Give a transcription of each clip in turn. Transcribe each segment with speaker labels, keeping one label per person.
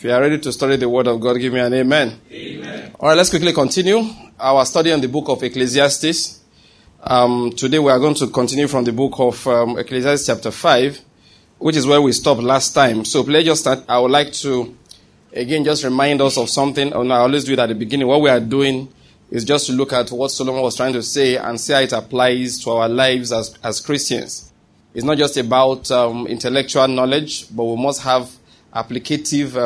Speaker 1: If you are ready to study the Word of God, give me an amen.
Speaker 2: Amen.
Speaker 1: All right, let's quickly continue our study on the book of Ecclesiastes. Today we are going to continue from the book of Ecclesiastes chapter 5, which is where we stopped last time. So let's just start. I would like to, again, just remind us of something. I always do it at the beginning. What we are doing is just to look at what Solomon was trying to say and see how it applies to our lives as Christians. It's not just about intellectual knowledge, but we must have applicative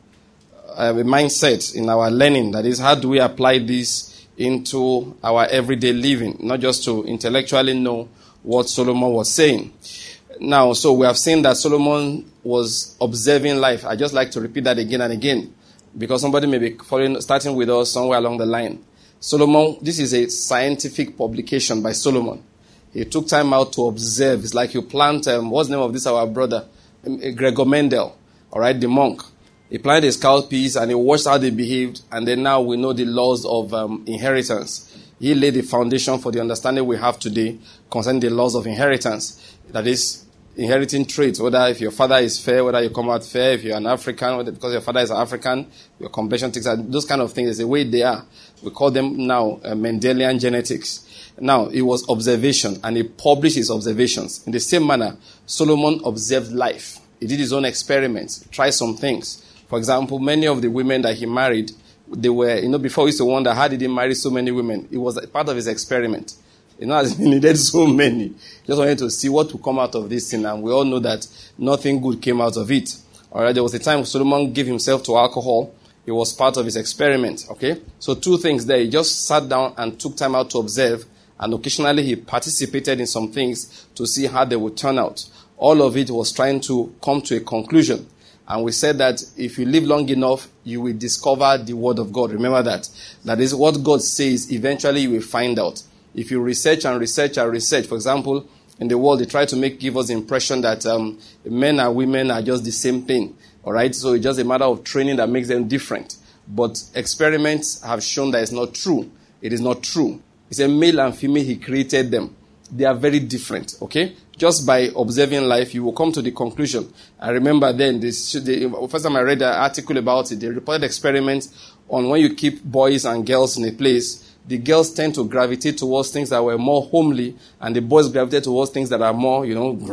Speaker 1: mindset in our learning. That is, how do we apply this into our everyday living, not just to intellectually know what Solomon was saying. Now, so we have seen that Solomon was observing life. I just like to repeat that again and again, because somebody may be starting with us somewhere along the line. Solomon, this is a scientific publication by Solomon. He took time out to observe. It's like you plant, what's the name of this, our brother? Gregor Mendel, all right, the monk. He planted his cowpeas and he watched how they behaved, and then now we know the laws of inheritance. He laid the foundation for the understanding we have today concerning the laws of inheritance. That is, inheriting traits, whether if your father is fair, whether you come out fair, if you're an African, whether because your father is African, your complexion takes out, those kind of things, is the way they are. We call them now Mendelian genetics. Now, it was observation, and he published his observations. In the same manner, Solomon observed life. He did his own experiments, tried some things. For example, many of the women that he married, they were, before we used to wonder, how did he marry so many women? It was part of his experiment. He needed so many. He just wanted to see what would come out of this thing, and we all know that nothing good came out of it. All right, there was a time Solomon gave himself to alcohol. It was part of his experiment, okay? So two things there. He just sat down and took time out to observe, and occasionally he participated in some things to see how they would turn out. All of it was trying to come to a conclusion. And we said that if you live long enough, you will discover the Word of God. Remember that. That is what God says. Eventually you will find out. If you research and research and research, for example, in the world, they try to give us the impression that men and women are just the same thing. All right? So it's just a matter of training that makes them different. But experiments have shown that it's not true. It is not true. It's a male and female, he created them. They are very different, okay? Just by observing life, you will come to the conclusion. I remember then, the first time I read an article about it, they reported experiments on when you keep boys and girls in a place, the girls tend to gravitate towards things that were more homely, and the boys gravitate towards things that are more,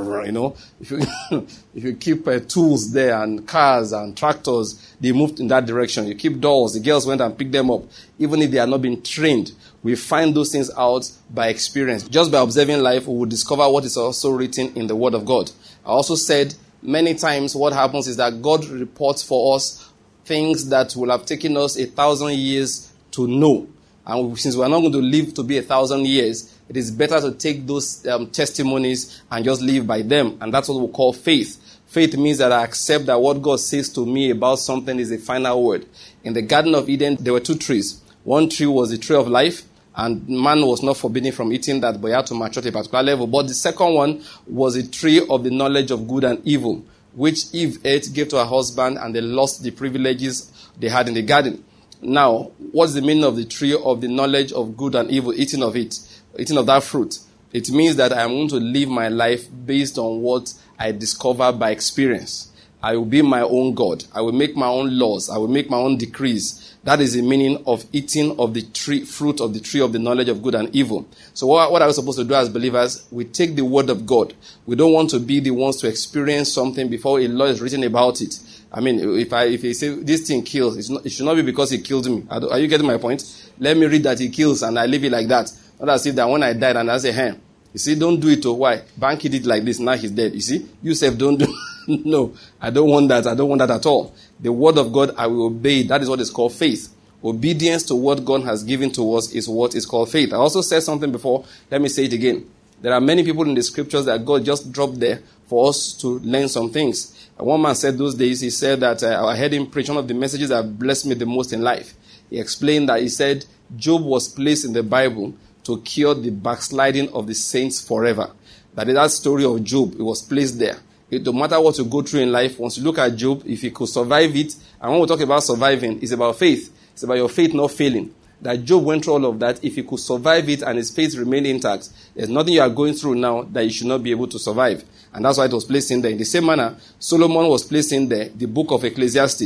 Speaker 1: if you keep tools there and cars and tractors, they moved in that direction. You keep dolls, the girls went and picked them up. Even if they are not being trained, we find those things out by experience. Just by observing life, we will discover what is also written in the Word of God. I also said many times what happens is that God reports for us things that will have taken us 1,000 years to know. And since we are not going to live to be 1,000 years, it is better to take those testimonies and just live by them. And that's what we call faith. Faith means that I accept that what God says to me about something is the final word. In the Garden of Eden, there were two trees. One tree was the tree of life, and man was not forbidden from eating that, but he had to mature to a particular level. But the second one was a tree of the knowledge of good and evil, which Eve ate, gave to her husband, and they lost the privileges they had in the garden. Now, what's the meaning of the tree of the knowledge of good and evil, eating of that fruit? It means that I am going to live my life based on what I discover by experience. I will be my own God. I will make my own laws. I will make my own decrees. That is the meaning of eating of the fruit of the tree of the knowledge of good and evil. So what are we supposed to do as believers? We take the Word of God. We don't want to be the ones to experience something before a law is written about it. I mean, if he say this thing kills, it should not be because he killed me. Are you getting my point? Let me read that he kills and I leave it like that. Not as if that when I died and I say, you see, don't do it. Why? Banky did like this, now he's dead. You see, Yusuf, don't do No, I don't want that. I don't want that at all. The Word of God, I will obey. That is what is called faith. Obedience to what God has given to us is what is called faith. I also said something before. Let me say it again. There are many people in the scriptures that God just dropped there for us to learn some things. One man said those days, he said that I heard him preach one of the messages that blessed me the most in life. He explained that he said Job was placed in the Bible to cure the backsliding of the saints forever. That is that story of Job. It was placed there. No matter what you go through in life, once you look at Job, if he could survive it, and when we talk about surviving, it's about faith. It's about your faith not failing. That Job went through all of that. If he could survive it and his faith remained intact, there's nothing you are going through now that you should not be able to survive. And that's why it was placed in there. In the same manner, Solomon was placed in there, the book of Ecclesiastes,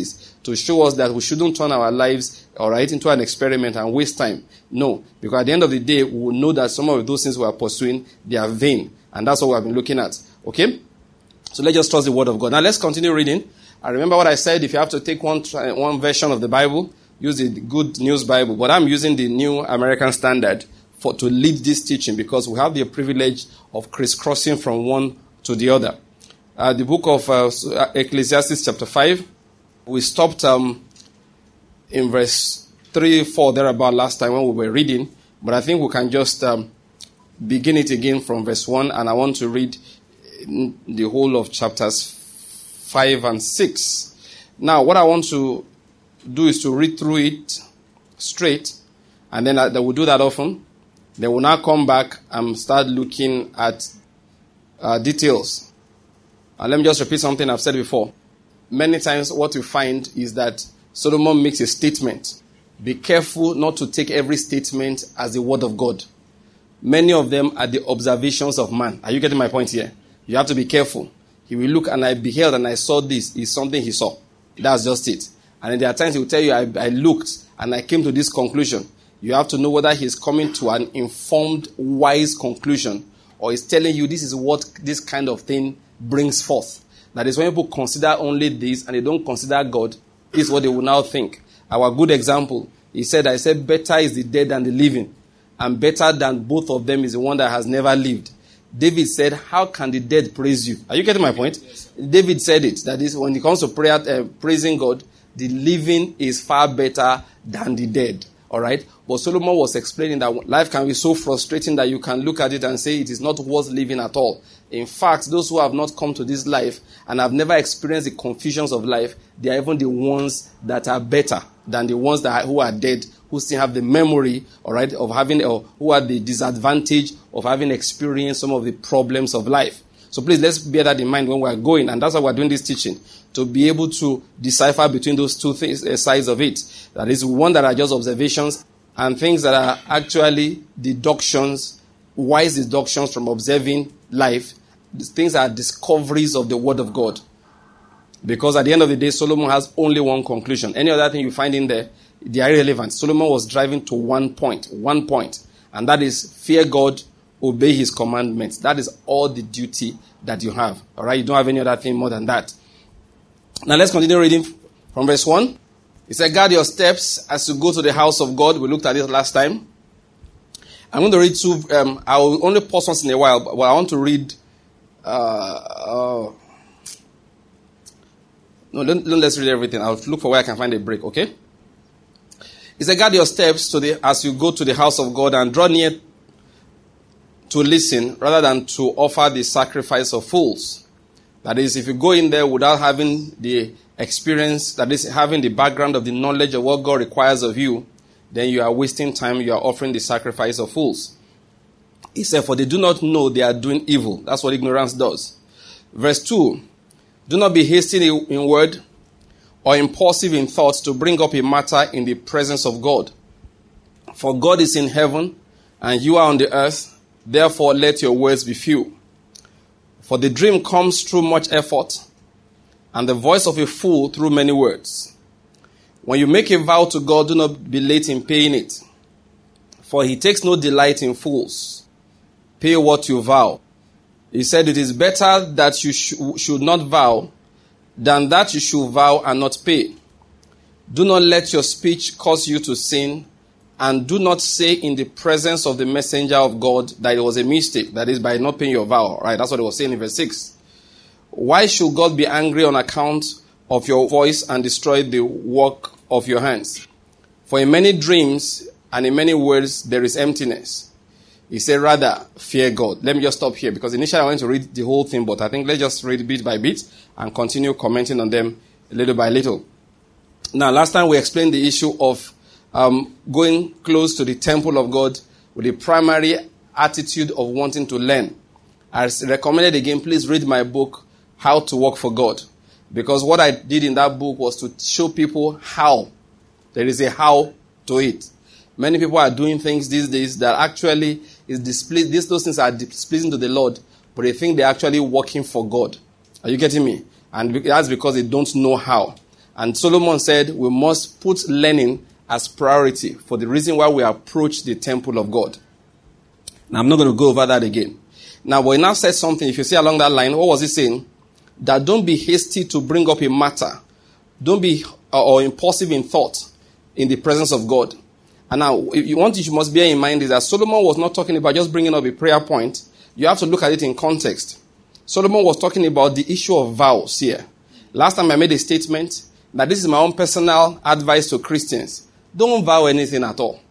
Speaker 1: to show us that we shouldn't turn our lives, all right, into an experiment and waste time. No, because at the end of the day, we will know that some of those things we are pursuing, they are vain. And that's what we have been looking at. Okay? So let's just trust the word of God. Now let's continue reading. I remember what I said. If you have to take one version of the Bible, use the Good News Bible. But I'm using the New American Standard to lead this teaching, because we have the privilege of crisscrossing from one to the other. The book of Ecclesiastes chapter 5, we stopped in verse 3, 4, thereabout last time when we were reading. But I think we can just begin it again from verse 1, and I want to read the whole of chapters 5 and 6. Now, what I want to do is to read through it straight, and then we'll do that often. Then we'll now come back and start looking at details. Let me just repeat something I've said before. Many times what you find is that Solomon makes a statement. Be careful not to take every statement as the word of God. Many of them are the observations of man. Are you getting my point here? You have to be careful. He will look, and I beheld and I saw this is something he saw. That's just it. And there are times he will tell you, I looked and I came to this conclusion. You have to know whether he's coming to an informed, wise conclusion, or he's telling you this is what this kind of thing brings forth. That is, when people consider only this and they don't consider God, this is what they will now think. Our good example, I said, better is the dead than the living, and better than both of them is the one that has never lived. David said, how can the dead praise you? Are you getting my point? Yes, David said it. That is, when it comes to prayer, praising God, the living is far better than the dead. All right? But Solomon was explaining that life can be so frustrating that you can look at it and say it is not worth living at all. In fact, those who have not come to this life and have never experienced the confusions of life, they are even the ones that are better than the ones who are dead, who still have the memory, all right, of having, or who are the disadvantage of having experienced some of the problems of life. So please, let's bear that in mind when we are going, and that's why we're doing this teaching, to be able to decipher between those two things, sides of it. That is, one that are just observations, and things that are actually deductions, wise deductions from observing life. These things are discoveries of the Word of God. Because at the end of the day, Solomon has only one conclusion. Any other thing you find in there, they are irrelevant. Solomon was driving to one point, and that is fear God, obey his commandments. That is all the duty that you have. All right, you don't have any other thing more than that. Now let's continue reading from verse 1. It said, guard your steps as you go to the house of God. We looked at it last time. I'm going to read two. I will only pause once in a while, but I want to read. No, let's read everything. I'll look for where I can find a break, okay? It said, guard your steps as you go to the house of God, and draw near to listen rather than to offer the sacrifice of fools. That is, if you go in there without having the experience, that is, having the background of the knowledge of what God requires of you, then you are wasting time. You are offering the sacrifice of fools. He said, for they do not know they are doing evil. That's what ignorance does. Verse 2, do not be hasty in word or impulsive in thoughts to bring up a matter in the presence of God. For God is in heaven and you are on the earth. Therefore, let your words be few. For the dream comes through much effort, and the voice of a fool through many words. When you make a vow to God, do not be late in paying it. For he takes no delight in fools. Pay what you vow. He said, it is better that you should not vow than that you should vow and not pay. Do not let your speech cause you to sin, and do not say in the presence of the messenger of God that it was a mistake. That is, by not paying your vow. Right? That's what it was saying in verse 6. Why should God be angry on account of your voice and destroy the work of your hands? For in many dreams and in many words there is emptiness. He said, rather, fear God. Let me just stop here, because initially I wanted to read the whole thing, but I think let's just read bit by bit and continue commenting on them little by little. Now, last time we explained the issue of going close to the temple of God with the primary attitude of wanting to learn. I recommended again, please read my book, How to Work for God. Because what I did in that book was to show people how. There is a how to it. Many people are doing things these days that actually is displeasing. Those things are displeasing to the Lord, but they think they're actually working for God. Are you getting me? And that's because they don't know how. And Solomon said we must put learning as priority for the reason why we approach the temple of God. Now, I'm not going to go over that again. Now, but he now said something, if you see along that line, what was he saying? That don't be hasty to bring up a matter. Don't be or impulsive in thought in the presence of God. And now, if you must bear in mind is that Solomon was not talking about just bringing up a prayer point. You have to look at it in context. Solomon was talking about the issue of vows here. Last time I made a statement that this is my own personal advice to Christians. Don't vow anything at all.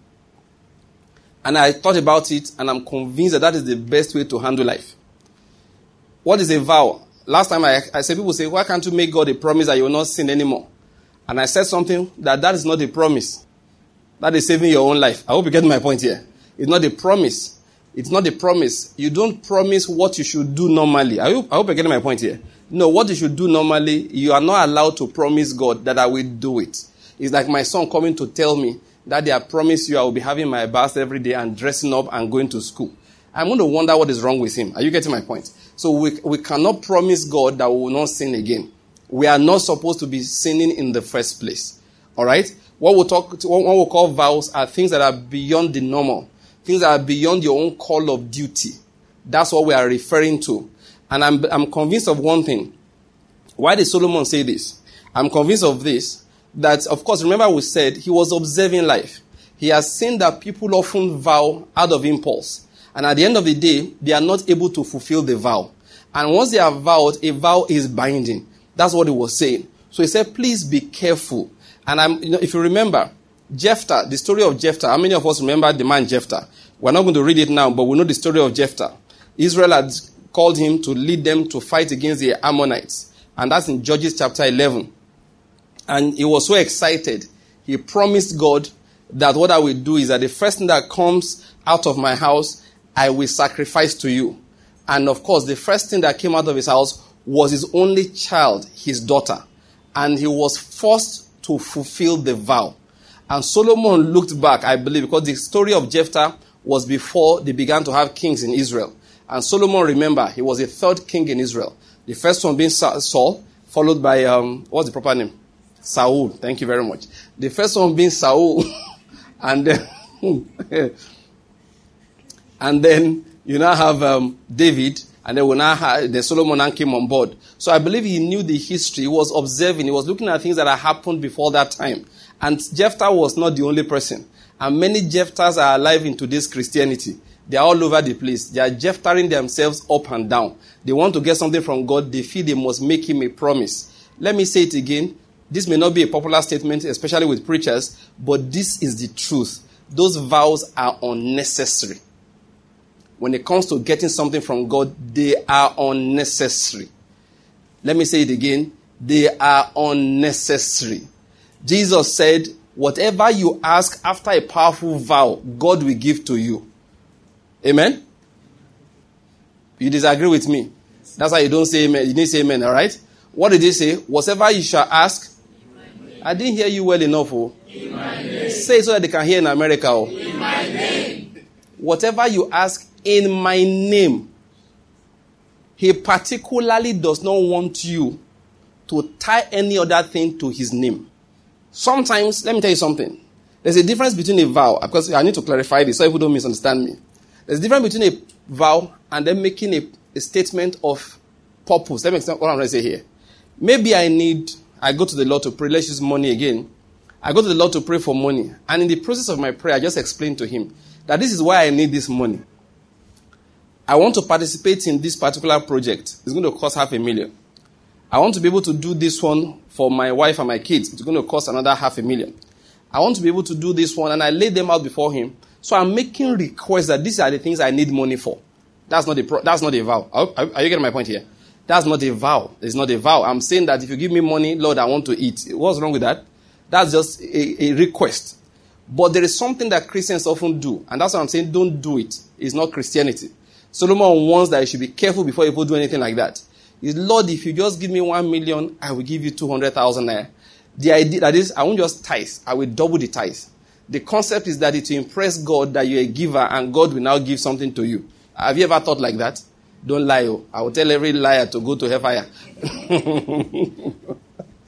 Speaker 1: And I thought about it, and I'm convinced that is the best way to handle life. What is a vow? Last time I said, people say, why can't you make God a promise that you will not sin anymore? And I said something that is not a promise. That is saving your own life. I hope you get my point here. It's not a promise. It's not a promise. You don't promise what you should do normally. I hope you're getting my point here. No, what you should do normally, you are not allowed to promise God that I will do it. It's like my son coming to tell me, Daddy, I promise you I will be having my bath every day and dressing up and going to school. I'm going to wonder what is wrong with him. Are you getting my point? So we cannot promise God that we will not sin again. We are not supposed to be sinning in the first place. All right? What we call vows are things that are beyond the normal. Things that are beyond your own call of duty. That's what we are referring to. And I'm convinced of one thing. Why did Solomon say this? I'm convinced of this. That, of course, remember we said he was observing life. He has seen that people often vow out of impulse. And at the end of the day, they are not able to fulfill the vow. And once they are vowed, a vow is binding. That's what he was saying. So he said, please be careful. And if you remember, Jephthah, the story of Jephthah, how many of us remember the man Jephthah? We're not going to read it now, but we know the story of Jephthah. Israel had called him to lead them to fight against the Ammonites. And that's in Judges chapter 11. And he was so excited. He promised God that what I will do is that the first thing that comes out of my house, I will sacrifice to you. And of course, the first thing that came out of his house was his only child, his daughter. And he was forced to fulfill the vow. And Solomon looked back, I believe, because the story of Jephthah was before they began to have kings in Israel. And Solomon, remember, he was the third king in Israel. The first one being Saul, followed by, what's the proper name? Saul. Thank you very much. The first one being Saul. And then you now have David. And then we now have the Solomon and came on board. So I believe he knew the history. He was observing. He was looking at things that had happened before that time. And Jephthah was not the only person. And many Jephthahs are alive in today's Christianity. They are all over the place. They are Jephthahing themselves up and down. They want to get something from God. They feel they must make him a promise. Let me say it again. This may not be a popular statement, especially with preachers, but this is the truth. Those vows are unnecessary. When it comes to getting something from God, they are unnecessary. Let me say it again. They are unnecessary. Jesus said, whatever you ask after a powerful vow, God will give to you. Amen? You disagree with me? That's why you don't say amen. You didn't say amen, all right? What did he say? Whatever you shall ask. I didn't hear you well enough. Oh. Say it so that they can hear in America. Oh. In my name. Whatever you ask in my name. He particularly does not want you to tie any other thing to his name. Sometimes, let me tell you something. There's a difference between a vow, because I need to clarify this so people don't misunderstand me. There's a difference between a vow and then making a statement of purpose. Let me explain what I'm trying to say here. Maybe I go to the Lord to pray. Let's use money again. I go to the Lord to pray for money. And in the process of my prayer, I just explained to him that this is why I need this money. I want to participate in this particular project. It's going to cost $500,000. I want to be able to do this one for my wife and my kids. It's going to cost another $500,000. I want to be able to do this one, and I laid them out before him. So I'm making requests that these are the things I need money for. That's not a vow. Are you getting my point here? That's not a vow. It's not a vow. I'm saying that if you give me money, Lord, I want to eat. What's wrong with that? That's just a request. But there is something that Christians often do, and that's why I'm saying don't do it. It's not Christianity. Solomon warns that you should be careful before you do anything like that. Is Lord, if you just give me 1 million, I will give you 200,000 naira. The idea that is, I won't just tithe, I will double the tithe. The concept is that it's to impress God that you're a giver and God will now give something to you. Have you ever thought like that? Don't lie. I will tell every liar to go to hellfire.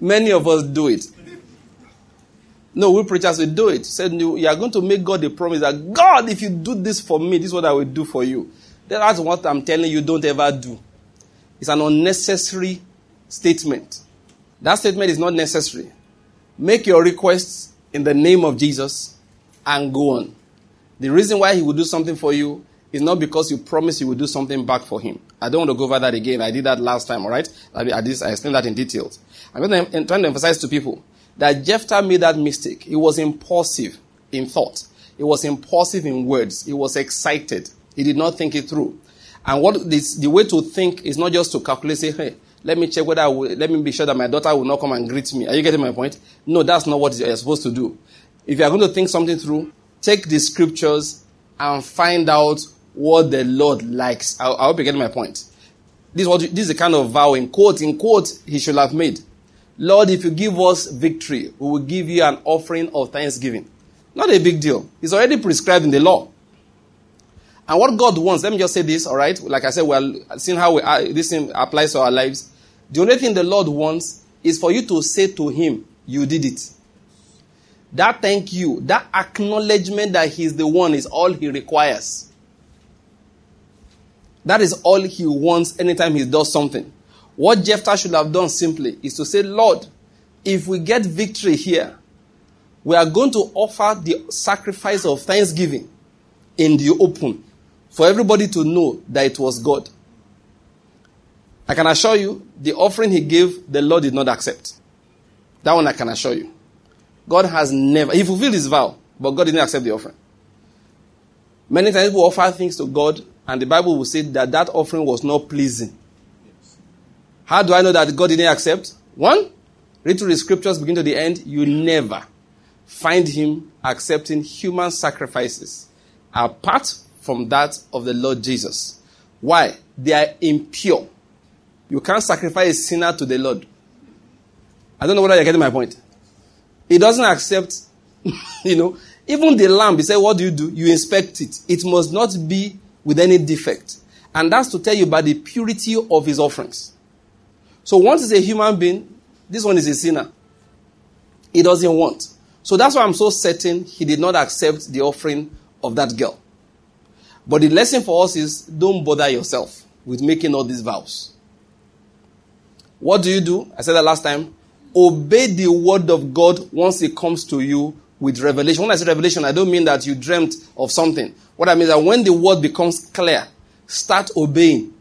Speaker 1: Many of us do it. No, we preachers will do it. Said you are going to make God a promise that God, if you do this for me, this is what I will do for you. That's what I'm telling you, don't ever do. It's an unnecessary statement. That statement is not necessary. Make your requests in the name of Jesus and go on. The reason why he will do something for you is not because you promise you will do something back for him. I don't want to go over that again. I did that last time, all right? I explained that in details. I'm trying to emphasize to people that Jephthah made that mistake. He was impulsive in thought. He was impulsive in words. He was excited. He did not think it through. And the way to think is not just to calculate, say, hey, let me check let me be sure that my daughter will not come and greet me. Are you getting my point? No, that's not what you're supposed to do. If you are going to think something through, take the scriptures and find out what the Lord likes. I hope you're getting my point. This is the kind of vow in quote, he should have made. Lord, if you give us victory, we will give you an offering of thanksgiving. Not a big deal. It's already prescribed in the law. And what God wants, let me just say this, all right? Like I said, we're seeing how this thing applies to our lives. The only thing the Lord wants is for you to say to him, you did it. That thank you, that acknowledgement that he's the one is all he requires. That is all he wants anytime he does something. What Jephthah should have done simply is to say, Lord, if we get victory here, we are going to offer the sacrifice of thanksgiving in the open for everybody to know that it was God. I can assure you, the offering he gave, the Lord did not accept. That one I can assure you. God has never, he fulfilled his vow, but God didn't accept the offering. Many times people offer things to God, and the Bible will say that offering was not pleasing. How do I know that God didn't accept? One, read through the scriptures, begin to the end, you never find him accepting human sacrifices apart from that of the Lord Jesus. Why? They are impure. You can't sacrifice a sinner to the Lord. I don't know whether you're getting my point. He doesn't accept, even the lamb, he said, what do? You inspect it. It must not be with any defect. And that's to tell you about the purity of his offerings. So once it's a human being, this one is a sinner. He doesn't want. So that's why I'm so certain he did not accept the offering of that girl. But the lesson for us is, don't bother yourself with making all these vows. What do? I said that last time. Obey the word of God once it comes to you with revelation. When I say revelation, I don't mean that you dreamt of something. What I mean is that when the word becomes clear, start obeying.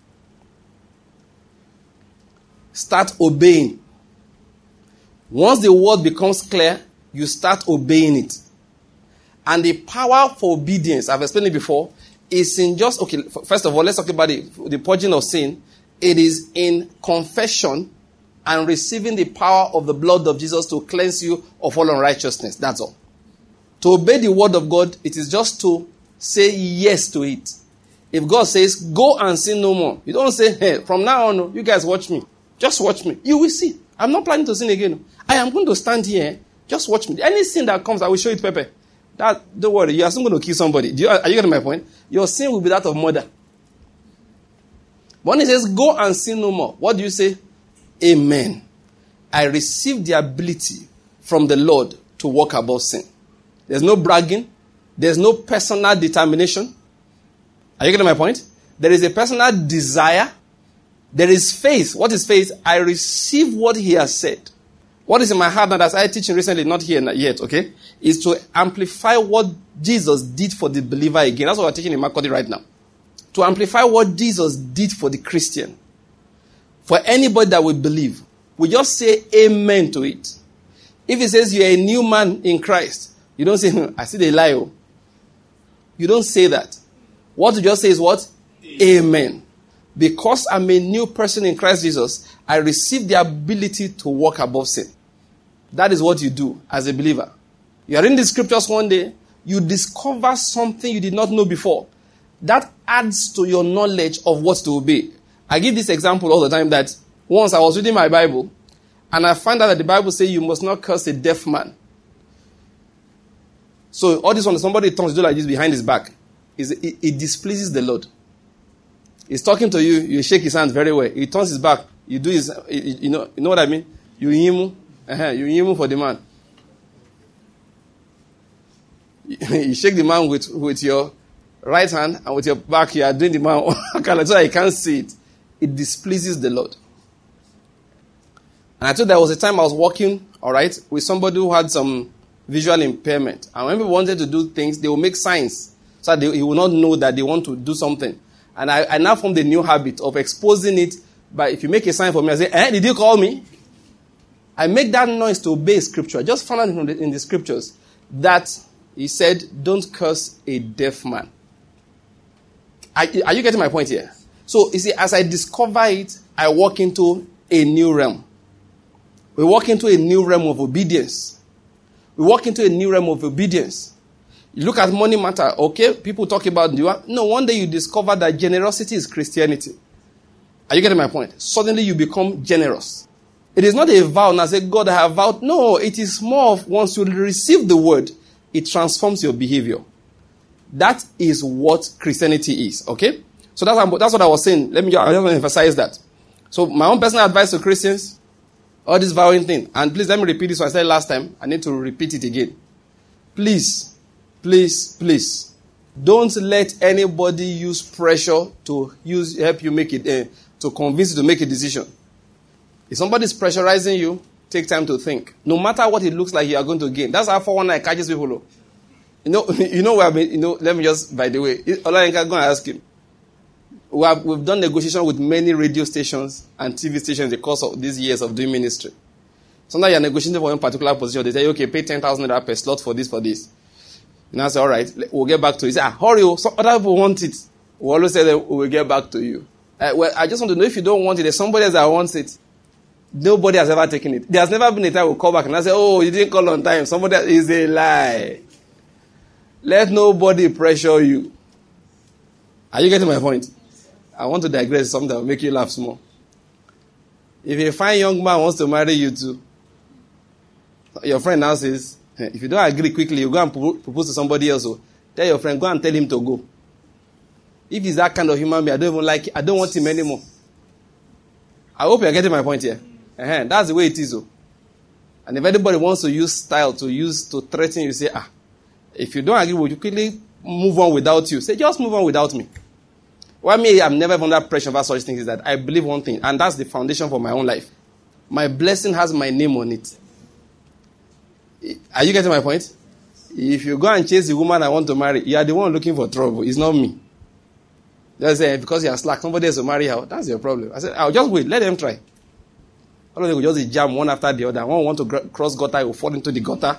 Speaker 1: Start obeying. Once the word becomes clear, you start obeying it. And the power for obedience, I've explained it before, is in just, first of all, let's talk about the purging of sin. It is in confession and receiving the power of the blood of Jesus to cleanse you of all unrighteousness. That's all. To obey the word of God, it is just to say yes to it. If God says, go and sin no more, you don't say, hey, from now on, you guys watch me. Just watch me. You will see. I'm not planning to sin again. I am going to stand here. Just watch me. Any sin that comes, I will show it pepper. Don't worry. You are still going to kill somebody. Are you getting my point? Your sin will be that of murder. When he says, go and sin no more, what do you say? Amen. I received the ability from the Lord to walk above sin. There's no bragging. There's no personal determination. Are you getting my point? There is a personal desire. There is faith. What is faith? I receive what he has said. What is in my heart, and as I teaching recently, not here yet, okay, is to amplify what Jesus did for the believer again. That's what we're teaching in Makodi right now. To amplify what Jesus did for the Christian. For anybody that will believe. We just say amen to it. If it says you're a new man in Christ, you don't say, I see the lie. You don't say that. What you just say is what? Amen. Because I'm a new person in Christ Jesus, I receive the ability to walk above sin. That is what you do as a believer. You are in the scriptures one day, you discover something you did not know before. That adds to your knowledge of what to obey. I give this example all the time that once I was reading my Bible and I found out that the Bible says you must not curse a deaf man. So all this one, somebody turns to do like this behind his back. It displeases the Lord. He's talking to you, you shake his hand very well. He turns his back, you do his, you know what I mean? You yimu. You yimu for the man. You shake the man with your right hand, and with your back you are doing the man so that he can't see it. It displeases the Lord. And I told there was a time I was working, all right, with somebody who had some visual impairment. And when people wanted to do things, they will make signs so that he will not know that they want to do something. And I now formed a new habit of exposing it by, if you make a sign for me, I say, did you call me? I make that noise to obey scripture. I just found out in the scriptures that he said, don't curse a deaf man. Are you getting my point here? So, you see, as I discover it, I walk into a new realm. We walk into a new realm of obedience. We walk into a new realm of obedience. You look at money matter, okay? People talk about, one day you discover that generosity is Christianity. Are you getting my point? Suddenly you become generous. It is not a vow, and I say, God, I have vowed. No, it is more of once you receive the word, it transforms your behavior. That is what Christianity is, okay? So that's what I was saying. I just want to emphasize that. So my own personal advice to Christians, all this vowing thing, and please let me repeat this what I said last time. I need to repeat it again. Please, don't let anybody use pressure to help you make it, to convince you to make a decision. If somebody is pressurizing you, take time to think. No matter what it looks like you are going to gain. That's how 419 catches people. Let me just, by the way, Olayenka, go and ask him. We've done negotiation with many radio stations and TV stations in the course of these years of doing ministry. Sometimes you're negotiating for one particular position. They say, okay, pay 10,000 naira per slot for this. And I say, all right, we'll get back to you. You say, hurry, some other people want it. We always say that we'll get back to you. I just want to know if you don't want it, there's somebody else that wants it. Nobody has ever taken it. There's never been a time we'll call back and I say, you didn't call on time. Somebody else is a lie. Let nobody pressure you. Are you getting my point? I want to digress something that will make you laugh small. If a fine young man wants to marry you too, your friend now says, if you don't agree quickly, you go and propose to somebody else. So tell your friend, go and tell him to go. If he's that kind of human being, I don't even like it. I don't want him anymore. I hope you're getting my point here. That's the way it is. And if anybody wants to use style to threaten you, say, if you don't agree, would you quickly move on without you? Say, just move on without me. Why me, I'm never under pressure about such things is that I believe one thing, and that's the foundation for my own life. My blessing has my name on it. Are you getting my point? If you go and chase the woman I want to marry, you are the one looking for trouble. It's not me. Just say, because you are slack, somebody else will marry her. That's your problem. I said, I'll just wait. Let them try. All of them will just jam one after the other. One want to cross gutter, will fall into the gutter.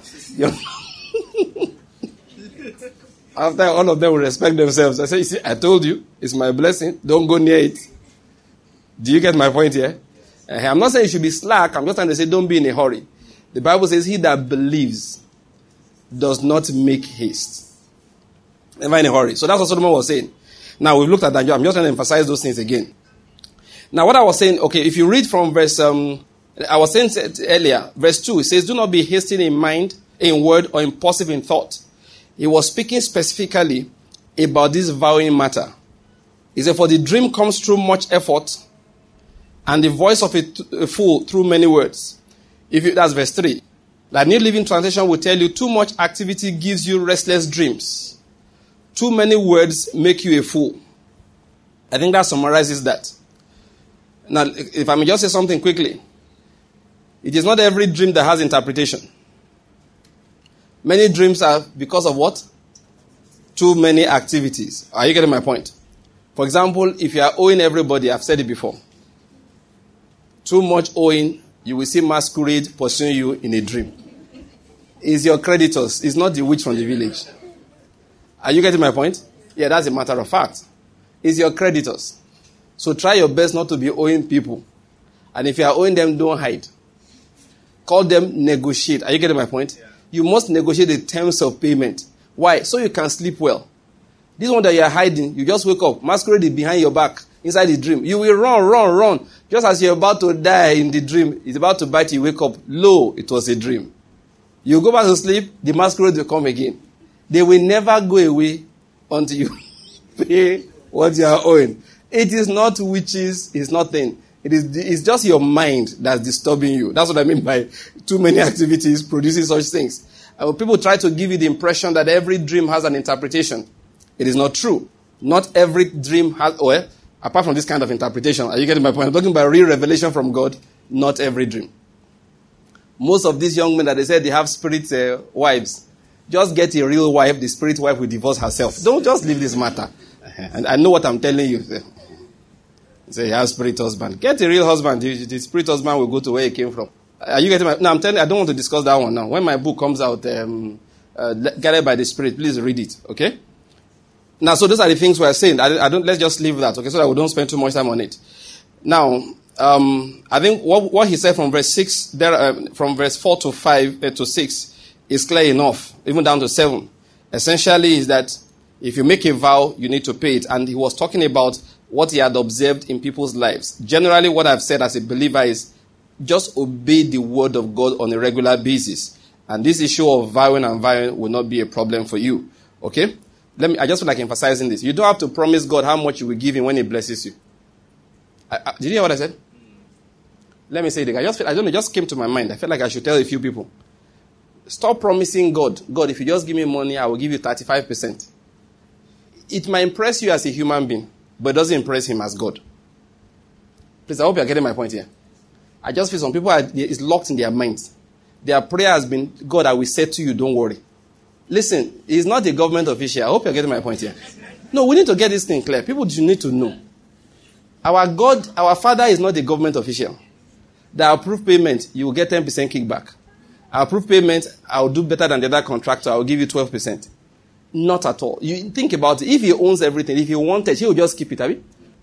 Speaker 1: After all of them will respect themselves. I say, you see, I told you, it's my blessing. Don't go near it. Do you get my point here? I'm not saying you should be slack. I'm just trying to say don't be in a hurry. The Bible says, he that believes does not make haste. Never in a hurry. So that's what Solomon was saying. Now, we've looked at that. I'm just trying to emphasize those things again. Now, what I was saying, okay, if you read from verse, I was saying earlier, verse 2, it says, do not be hasty in mind, in word, or impulsive in thought. He was speaking specifically about this vowing matter. He said, for the dream comes through much effort, and the voice of a fool through many words. That's verse 3. The New Living Translation will tell you, too much activity gives you restless dreams. Too many words make you a fool. I think that summarizes that. Now, if I may just say something quickly. It is not every dream that has interpretation. Many dreams are because of what? Too many activities. Are you getting my point? For example, if you are owing everybody, I've said it before. Too much owing, you will see masquerade pursuing you in a dream. It's your creditors. It's not the witch from the village. Are you getting my point? Yeah, that's a matter of fact. It's your creditors. So try your best not to be owing people. And if you are owing them, don't hide. Call them, negotiate. Are you getting my point? Yeah. You must negotiate the terms of payment. Why? So you can sleep well. This one that you are hiding, you just wake up, masquerade is behind your back, inside the dream. You will run. Just as you're about to die in the dream, it's about to bite you, wake up. Lo, it was a dream. You go back to sleep, the masquerade will come again. They will never go away until you pay what you are owing. It is not witches, it's nothing. It's just your mind that's disturbing you. That's what I mean by too many activities producing such things. People try to give you the impression that every dream has an interpretation. It is not true. Not every dream has, apart from this kind of interpretation. Are you getting my point? I'm talking about real revelation from God. Not every dream. Most of these young men that they said they have spirit wives, just get a real wife. The spirit wife will divorce herself. Don't just leave this matter. And I know what I'm telling you. Say, you have spirit husband. Get a real husband. The spirit husband will go to where he came from. Are you getting my... No, I'm telling you, I don't want to discuss that one now. When my book comes out, Guided by the Spirit, please read it. Okay? Now, so those are the things we're saying. Let's just leave that, okay, so that we don't spend too much time on it. Now, I think what he said from verse 6, from verse 4 to 5 to 6 is clear enough, even down to 7. Essentially is that if you make a vow, you need to pay it. And he was talking about what he had observed in people's lives. Generally, what I've said as a believer is just obey the word of God on a regular basis. And this issue of vowing and vowing will not be a problem for you. Okay? I just feel like emphasizing this. You don't have to promise God how much you will give him when he blesses you. Did you hear what I said? Let me say it again. It just came to my mind. I felt like I should tell a few people. Stop promising God, if you just give me money, I will give you 35%. It might impress you as a human being, but it doesn't impress him as God. Please, I hope you're getting my point here. I just feel some people it's locked in their minds. Their prayer has been, God, I will say to you, don't worry. Listen, he's not a government official. I hope you're getting my point here. No, we need to get this thing clear. People need to know. Our God, our Father is not a government official. The approved payment, you will get 10% kickback. Our approved payment, I will do better than the other contractor. I will give you 12%. Not at all. You think about it. If he owns everything, if he wanted, he will just keep it, have you?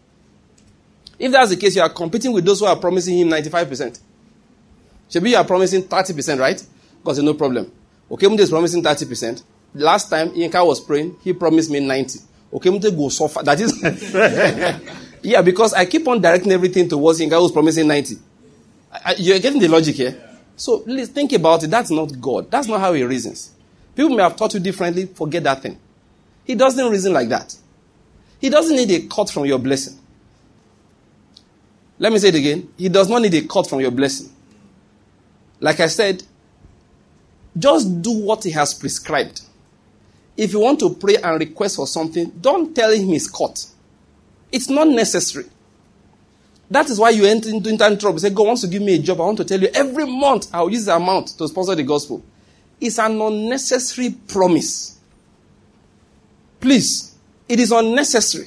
Speaker 1: If that's the case, you are competing with those who are promising him 95%. Maybe you are promising 30%, right? Because no problem. Okemute is promising 30%. Last time Yinka was praying, he promised me 90%. Okemute go so far. That is... yeah, because I keep on directing everything towards Yinka who's promising 90%. You're getting the logic here? So please think about it. That's not God. That's not how he reasons. People may have taught you differently. Forget that thing. He doesn't reason like that. He doesn't need a cut from your blessing. Let me say it again. He does not need a cut from your blessing. Like I said, just do what he has prescribed. If you want to pray and request for something, don't tell him he's cut. It's not necessary. That is why you enter into trouble. Say, God wants to give me a job. I want to tell you every month I'll use the amount to sponsor the gospel. It's an unnecessary promise. Please, it is unnecessary.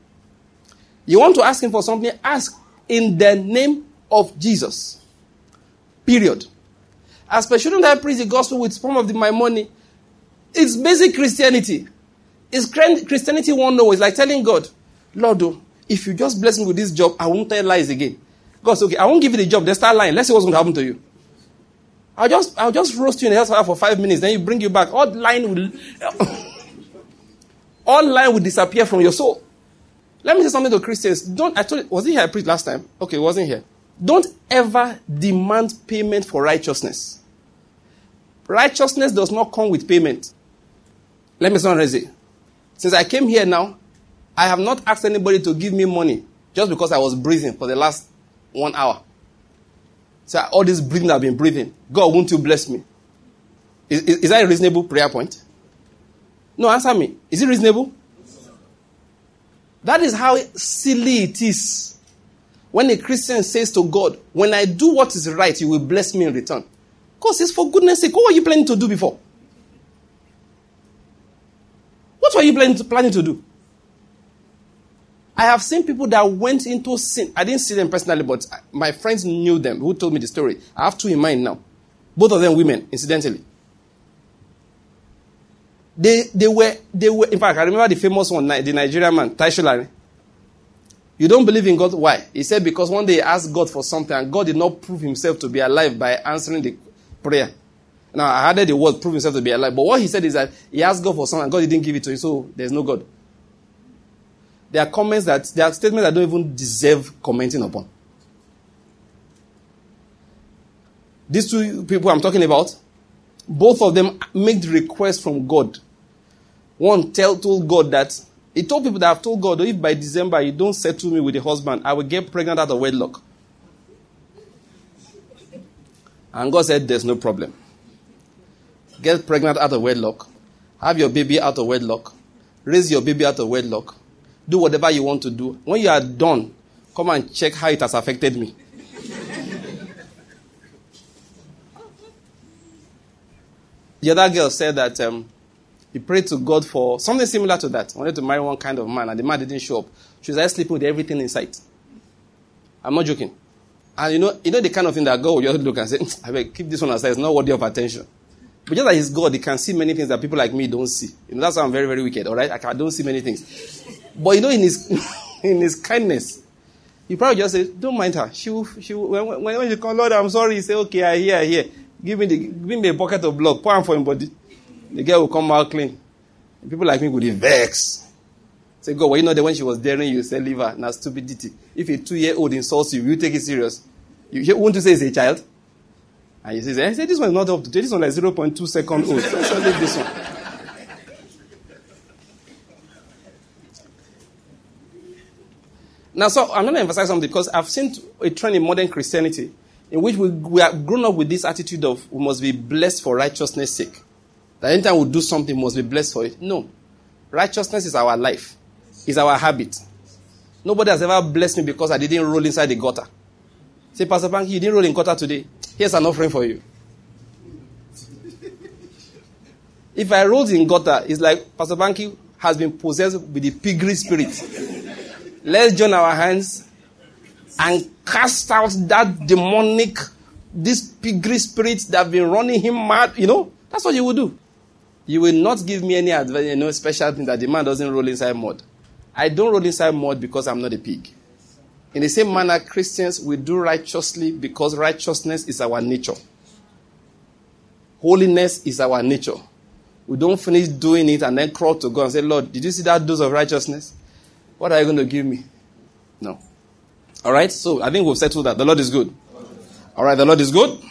Speaker 1: You want to ask him for something, ask in the name of Jesus. Period. As per shouldn't I preach the gospel with some of my money? It's basic Christianity. It's Christianity 101. It's like telling God, Lord, if you just bless me with this job, I won't tell lies again. God says, okay, I won't give you the job. Then start lying. Let's see what's going to happen to you. I'll just roast you in the hellfire for 5 minutes. Then you bring you back. All lying will disappear from your soul. Let me say something to Christians. Was he here I preached last time? Okay, he wasn't here. Don't ever demand payment for righteousness. Righteousness does not come with payment. Let me summarize it. Since I came here now, I have not asked anybody to give me money just because I was breathing for the last 1 hour. So all this breathing I've been breathing, God, won't you bless me? Is that a reasonable prayer point? No, answer me. Is it reasonable? That is how silly it is. When a Christian says to God, when I do what is right, you will bless me in return. Because it's for goodness sake. What were you planning to do before? What were you planning to do? I have seen people that went into sin. I didn't see them personally, but my friends knew them who told me the story. I have 2 in mind now. Both of them women, incidentally. They were, in fact, I remember the famous one, the Nigerian man, Taishulari. You don't believe in God? Why? He said because one day he asked God for something and God did not prove himself to be alive by answering the prayer. Now, I added the word prove himself to be alive. But what he said is that he asked God for something and God didn't give it to him, so there's no God. There are statements that don't even deserve commenting upon. These 2 people I'm talking about, both of them made requests from God. One told God that, he told people that have told God, if by December you don't settle me with a husband, I will get pregnant out of wedlock. And God said, there's no problem. Get pregnant out of wedlock. Have your baby out of wedlock. Raise your baby out of wedlock. Do whatever you want to do. When you are done, come and check how it has affected me. The other girl said that he prayed to God for something similar to that. Wanted to marry one kind of man, and the man didn't show up. She was like sleeping with everything in sight. I'm not joking. And you know the kind of thing that God will just look and say, I beg, keep this one aside. It's not worthy of attention. But just like he's God, he can see many things that people like me don't see. That's why I'm very, very wicked, all right? I don't see many things. But in his kindness, he probably just say, don't mind her. When you call, Lord, I'm sorry, he say, okay, I hear. Give me a bucket of blood, pour him for him body. The girl will come out clean. People like me would be vexed. Say, God, well, that when she was daring you, say, leave her. Now, stupidity. If a 2-year-old insults you, you take it serious. You want to say it's a child? And you say, this one is not up to date. This one is like 0.2 seconds old. So leave this one. Now, so I'm going to emphasize something because I've seen a trend in modern Christianity in which we are grown up with this attitude of we must be blessed for righteousness' sake. That anytime we do something, we must be blessed for it. No. Righteousness is our life. It's our habit. Nobody has ever blessed me because I didn't roll inside the gutter. Say, Pastor Banky, you didn't roll in gutter today. Here's an offering for you. If I rolled in gutter, it's like Pastor Banky has been possessed with the piggery spirit. Let's join our hands and cast out that demonic, this piggery spirit that have been running him mad. That's what you will do. You will not give me any advice, special thing that the man doesn't roll inside mud. I don't roll inside mud because I'm not a pig. In the same manner, Christians, we do righteously because righteousness is our nature. Holiness is our nature. We don't finish doing it and then crawl to God and say, Lord, did you see that dose of righteousness? What are you going to give me? No. All right, so I think we've settled that. The Lord is good. All right, the Lord is good.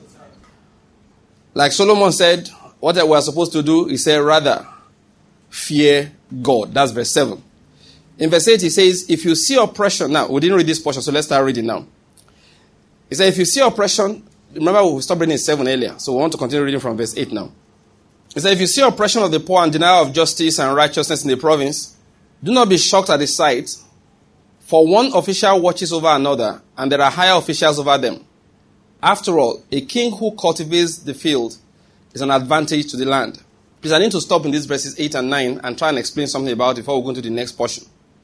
Speaker 1: Like Solomon said, what we are supposed to do, he said, rather fear God. That's verse 7. In verse 8, he says, if you see oppression, now, we didn't read this portion, so let's start reading now. He said, if you see oppression, remember we stopped reading in 7 earlier, so we want to continue reading from verse 8 now. He said, if you see oppression of the poor and denial of justice and righteousness in the province, do not be shocked at the sight, for one official watches over another, and there are higher officials over them. After all, a king who cultivates the field is an advantage to the land. Please, I need to stop in these verses 8 and 9 and try and explain something about it before we go into the next portion.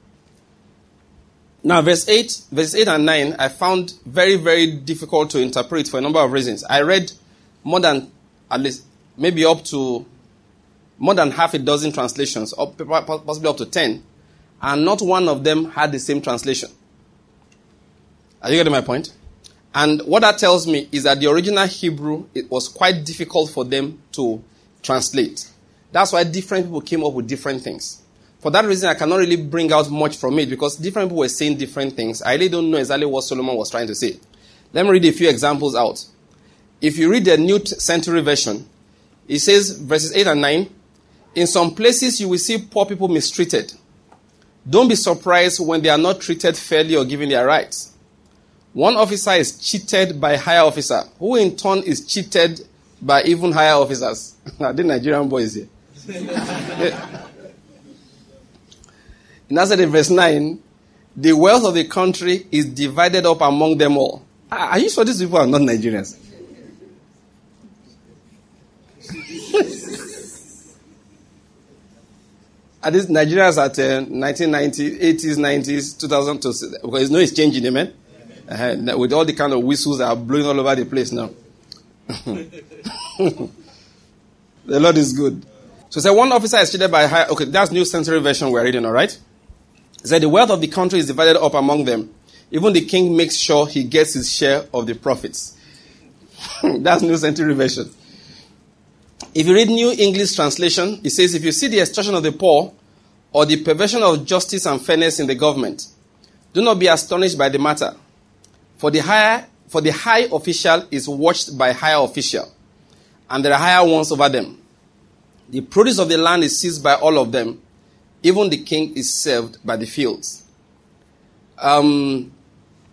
Speaker 1: Now, verses 8 and 9, I found very, very difficult to interpret for a number of reasons. I read more than, at least, maybe up to more than half a dozen translations, possibly up to 10, and not one of them had the same translation. Are you getting my point? And what that tells me is that the original Hebrew, it was quite difficult for them to translate. That's why different people came up with different things. For that reason, I cannot really bring out much from it because different people were saying different things. I really don't know exactly what Solomon was trying to say. Let me read a few examples out. If you read the New Century Version, it says, verses 8 and 9, in some places you will see poor people mistreated. Don't be surprised when they are not treated fairly or given their rights. One officer is cheated by a higher officer, who in turn is cheated by even higher officers. The Nigerian boys here. And that's in verse 9, the wealth of the country is divided up among them all. Are you sure these people are not Nigerians? Are these Nigerians at 1990s, 80s, 90s, 2000, because there's no exchange in them, with all the kind of whistles that are blowing all over the place now. The Lord is good. So say one officer is treated by high. Okay, that's New Century Version we're reading, all right? He said the wealth of the country is divided up among them. Even the king makes sure he gets his share of the profits. That's New Century Version. If you read New English Translation, it says, if you see the extortion of the poor or the perversion of justice and fairness in the government, do not be astonished by the matter. For the high official is watched by higher official, and there are higher ones over them. The produce of the land is seized by all of them. Even the king is served by the fields.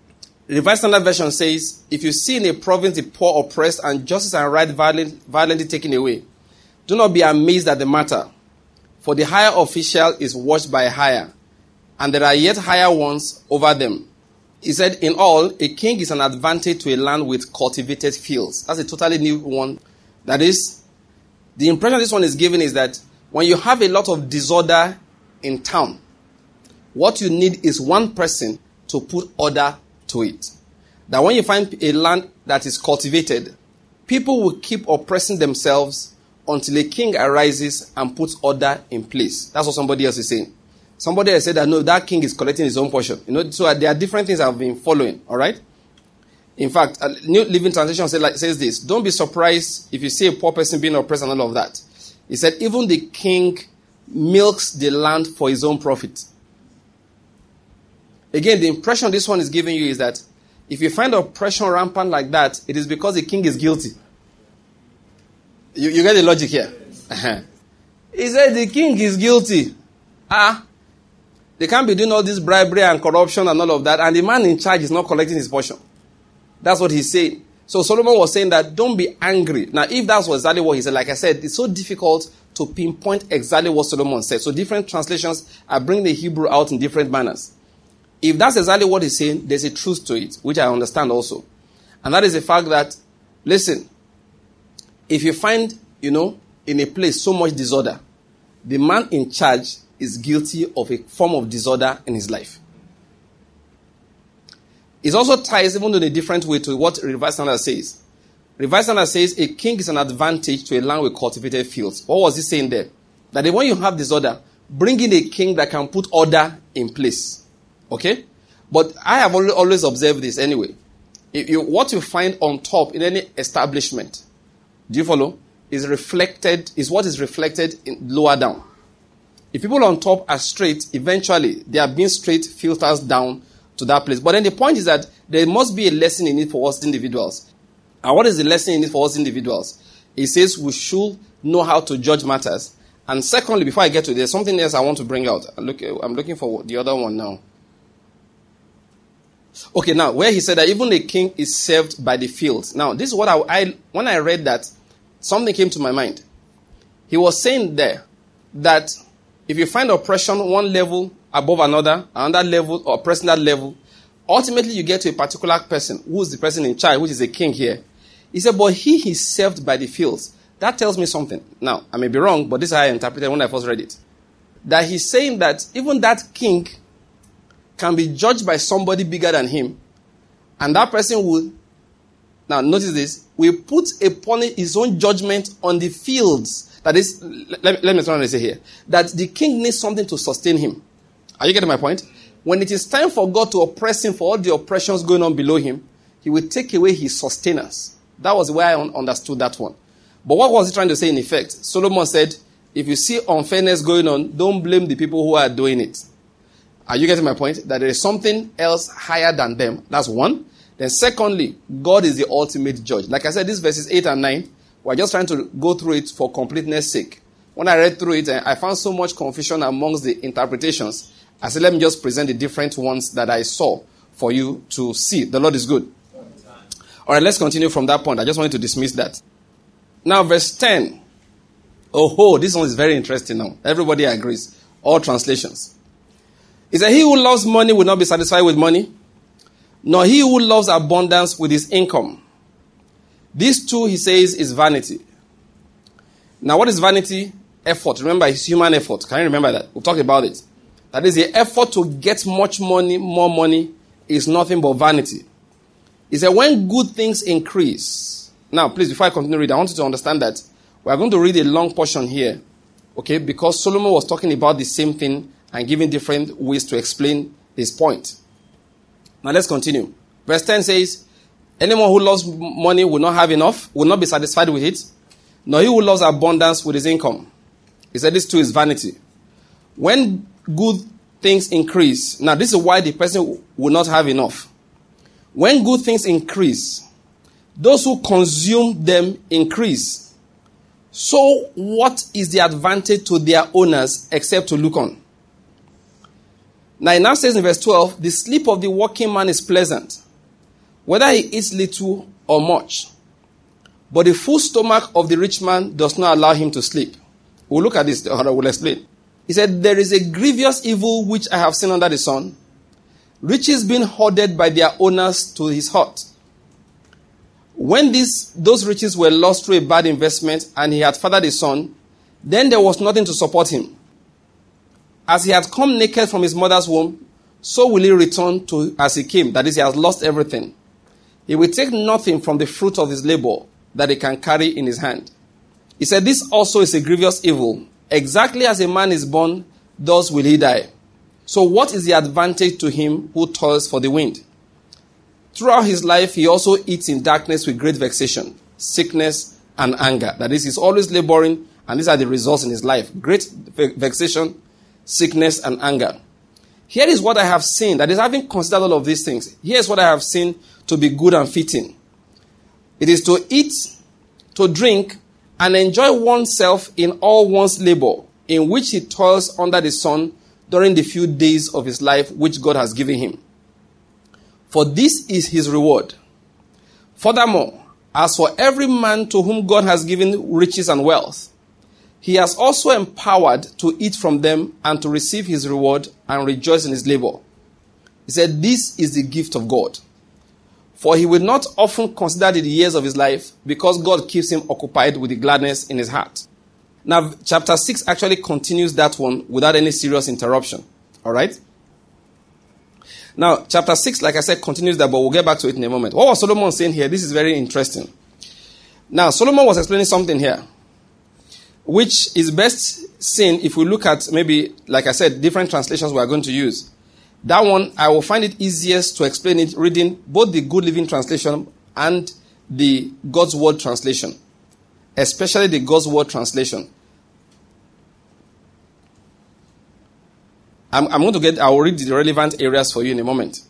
Speaker 1: Revised Standard Version says, if you see in a province the poor oppressed and justice and right violently taken away, do not be amazed at the matter, for the higher official is watched by a higher, and there are yet higher ones over them. He said, in all, a king is an advantage to a land with cultivated fields. That's a totally new one. That is, the impression this one is giving is that when you have a lot of disorder in town, what you need is one person to put order to it. That when you find a land that is cultivated, people will keep oppressing themselves until a king arises and puts order in place. That's what somebody else is saying. Somebody else said that no, that king is collecting his own portion. So there are different things I've been following. All right. In fact, New Living Translation says this: don't be surprised if you see a poor person being oppressed and all of that. He said even the king milks the land for his own profit. Again, the impression this one is giving you is that if you find oppression rampant like that, it is because the king is guilty. You get the logic here? He said the king is guilty. They can't be doing all this bribery and corruption and all of that, and the man in charge is not collecting his portion. That's what he's saying. So Solomon was saying that don't be angry. Now, if that's exactly what he said, like I said, it's so difficult to pinpoint exactly what Solomon said. So different translations are bringing the Hebrew out in different manners. If that's exactly what he's saying, there's a truth to it, which I understand also. And that is the fact that, listen, if you find, in a place so much disorder, the man in charge is guilty of a form of disorder in his life. It also ties even in a different way to what Revised Standard says. Revised Standard says a king is an advantage to a land with cultivated fields. What was he saying there? That when you have disorder, bring in a king that can put order in place. Okay? But I have always observed this anyway. What you find on top in any establishment, do you follow? Is what is reflected in lower down. If people on top are straight, eventually their being straight filters down to that place. But then the point is that there must be a lesson in it for us individuals. And what is the lesson in it for us individuals? It says we should know how to judge matters. And secondly, before I get to this, something else I want to bring out. I'm looking for the other one now. Okay, now, where he said that even a king is served by the fields. Now, this is what when I read that, something came to my mind. He was saying there that if you find oppression one level above another level, or oppressing that level, ultimately you get to a particular person, who is the person in charge, which is a king here. He said, but he is served by the fields. That tells me something. Now, I may be wrong, but this is how I interpreted when I first read it. That he's saying that even that king can be judged by somebody bigger than him, and that person will, now notice this, will put upon his own judgment on the fields. That is, let me try to say here, that the king needs something to sustain him. Are you getting my point? When it is time for God to oppress him for all the oppressions going on below him, he will take away his sustainers. That was where I understood that one. But what was he trying to say in effect? Solomon said, if you see unfairness going on, don't blame the people who are doing it. Are you getting my point? That there is something else higher than them. That's one. Then secondly, God is the ultimate judge. Like I said, these verses 8 and 9, we're just trying to go through it for completeness sake. When I read through it, I found so much confusion amongst the interpretations. I said, let me just present the different ones that I saw for you to see. The Lord is good. All right, let's continue from that point. I just wanted to dismiss that. Now, verse 10. This one is very interesting now. Everybody agrees. All translations. It says, he who loves money will not be satisfied with money, nor he who loves abundance with his income. These two, he says, is vanity. Now, what is vanity? Effort. Remember, it's human effort. Can you remember that? We'll talk about it. That is, the effort to get much money, more money, is nothing but vanity. He said, when good things increase. Now, please, before I continue reading, I want you to understand that we are going to read a long portion here. Okay? Because Solomon was talking about the same thing and giving different ways to explain his point. Now, let's continue. Verse 10 says, anyone who loves money will not have enough, will not be satisfied with it, nor he who loves abundance with his income. He said this too is vanity. When good things increase, now this is why the person will not have enough. When good things increase, those who consume them increase. So what is the advantage to their owners except to look on? Now it now says in verse 12, the sleep of the working man is pleasant, whether he eats little or much. But the full stomach of the rich man does not allow him to sleep. We'll look at this, or I will explain. He said, there is a grievous evil which I have seen under the sun, riches being hoarded by their owners to his hurt. When those riches were lost through a bad investment and he had fathered a son, then there was nothing to support him. As he had come naked from his mother's womb, so will he return to as he came. That is, he has lost everything. He will take nothing from the fruit of his labor that he can carry in his hand. He said, this also is a grievous evil. Exactly as a man is born, thus will he die. So what is the advantage to him who toils for the wind? Throughout his life, he also eats in darkness with great vexation, sickness, and anger. That is, he's always laboring, and these are the results in his life. Great vexation, sickness, and anger. Here is what I have seen. That is, having considered all of these things, here is what I have seen to be good and fitting. It is to eat, to drink, and enjoy oneself in all one's labor, in which he toils under the sun during the few days of his life which God has given him. For this is his reward. Furthermore, as for every man to whom God has given riches and wealth, he has also empowered to eat from them and to receive his reward and rejoice in his labor. He said, this is the gift of God. For he will not often consider the years of his life, because God keeps him occupied with the gladness in his heart. Now, chapter 6 actually continues that one without any serious interruption. All right? Now, chapter 6, like I said, continues that, but we'll get back to it in a moment. What was Solomon saying here? This is very interesting. Now, Solomon was explaining something here, which is best seen if we look at maybe, like I said, different translations we are going to use. That one, I will find it easiest to explain it reading both the Good Living Translation and the God's Word Translation, especially the God's Word Translation. I will read the relevant areas for you in a moment.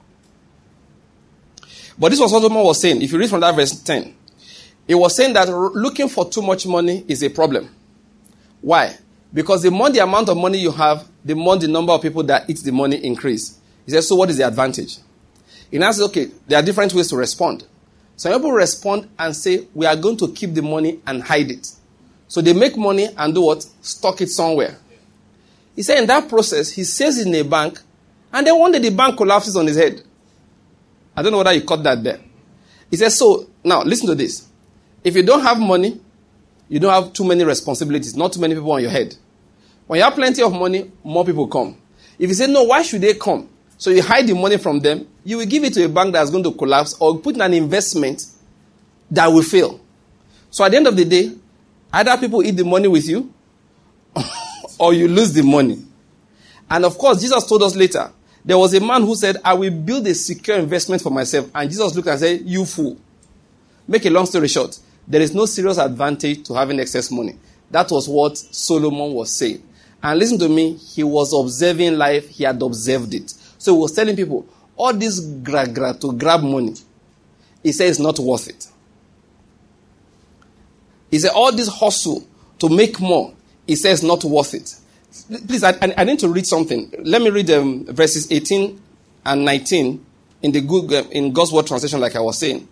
Speaker 1: But this was what Solomon was saying. If you read from that verse 10, he was saying that looking for too much money is a problem. Why? Because the more the amount of money you have, the more the number of people that eat the money increase. He says, so what is the advantage? He now says, okay, there are different ways to respond. Some people respond and say, we are going to keep the money and hide it. So they make money and do what? Stock it somewhere. He said in that process, he saves it in a bank, and then one day the bank collapses on his head. I don't know whether you caught that there. He says, so, now, listen to this. If you don't have money, you don't have too many responsibilities, not too many people on your head. When you have plenty of money, more people come. If you say, no, why should they come? So you hide the money from them, you will give it to a bank that's going to collapse, or put in an investment that will fail. So at the end of the day, either people eat the money with you, or you lose the money. And of course, Jesus told us later, there was a man who said, I will build a secure investment for myself. And Jesus looked and said, you fool. Make a long story short, there is no serious advantage to having excess money. That was what Solomon was saying. And listen to me, he was observing life, he had observed it. So he was telling people, all this to grab money, he said it's not worth it. He said all this hustle to make more, he says not worth it. Please, I need to read something. Let me read verses 18 and 19 in God's Word Translation, like I was saying.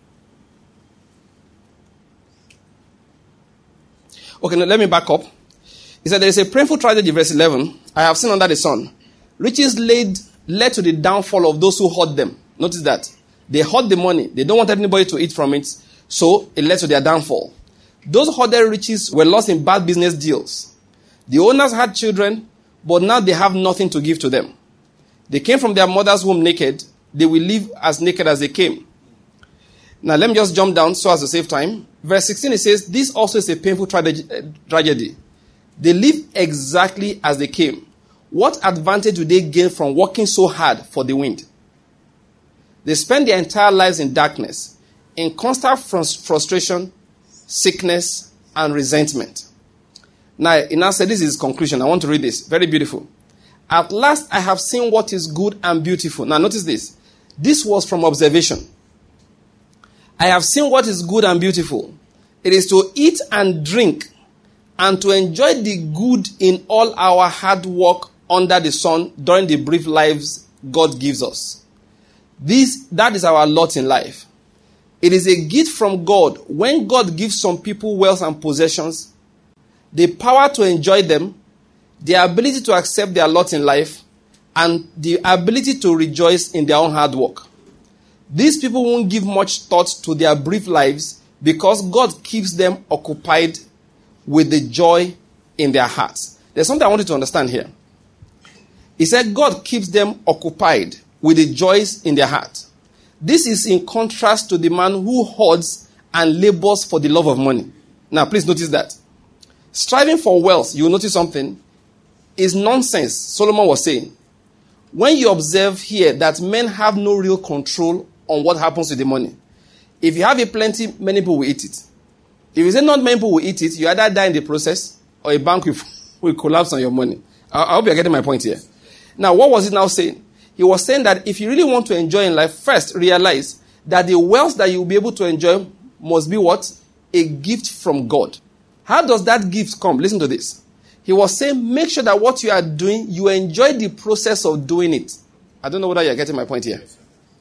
Speaker 1: Okay, now let me back up. He said, there is a painful tragedy, verse 11. I have seen under the sun. Riches led to the downfall of those who hoard them. Notice that. They hoard the money. They don't want anybody to eat from it. So it led to their downfall. Those hoarded riches were lost in bad business deals. The owners had children, but now they have nothing to give to them. They came from their mother's womb naked. They will live as naked as they came. Now let me just jump down so as to save time. Verse 16, it says, this also is a painful tragedy. They live exactly as they came. What advantage do they gain from working so hard for the wind? They spend their entire lives in darkness, in constant frustration, sickness, and resentment. Now, in answer, this is his conclusion. I want to read this. Very beautiful. At last, I have seen what is good and beautiful. Now, notice this. This was from observation. I have seen what is good and beautiful. It is to eat and drink and to enjoy the good in all our hard work under the sun during the brief lives God gives us. That is our lot in life. It is a gift from God. When God gives some people wealth and possessions, the power to enjoy them, the ability to accept their lot in life, and the ability to rejoice in their own hard work. These people won't give much thought to their brief lives because God keeps them occupied with the joy in their hearts. There's something I want you to understand here. He said God keeps them occupied with the joys in their heart. This is in contrast to the man who hoards and labors for the love of money. Now, please notice that. Striving for wealth, you will notice something, is nonsense, Solomon was saying. When you observe here that men have no real control on what happens with the money. If you have a plenty, many people will eat it. If you say not many people will eat it, you either die in the process or a bank will collapse on your money. I hope you're getting my point here. Now, what was he now saying? He was saying that if you really want to enjoy in life, first realize that the wealth that you'll be able to enjoy must be what? A gift from God. How does that gift come? Listen to this. He was saying, make sure that what you are doing, you enjoy the process of doing it. I don't know whether you're getting my point here.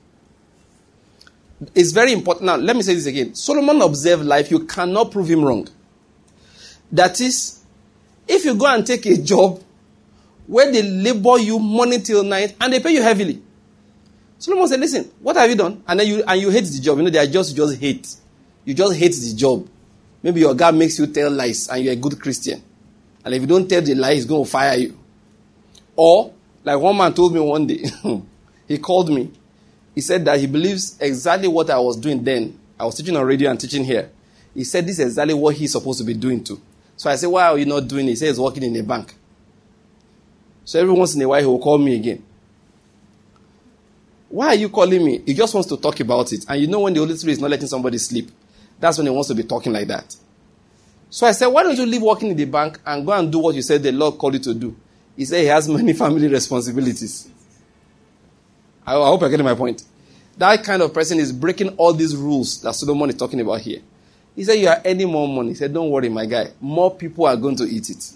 Speaker 1: It's very important. Now, let me say this again. Solomon observed life. You cannot prove him wrong. That is, if you go and take a job where they labor you morning till night and they pay you heavily. Solomon said, listen, what have you done? And then you hate the job. You know, they are just hate. You just hate the job. Maybe your God makes you tell lies and you're a good Christian. And if you don't tell the lie, he's going to fire you. Or, like one man told me one day, he called me. He said that he believes exactly what I was doing then. I was teaching on radio and teaching here. He said this is exactly what he's supposed to be doing too. So I said, why are you not doing it? He said he's working in a bank. So every once in a while he will call me again. Why are you calling me? He just wants to talk about it. And you know when the Holy Spirit is not letting somebody sleep, that's when he wants to be talking like that. So I said, why don't you leave working in the bank and go and do what you said the Lord called you to do? He said he has many family responsibilities. I hope you're getting my point. That kind of person is breaking all these rules that Solomon is talking about here. He said, you are earning more money. He said, don't worry, my guy. More people are going to eat it.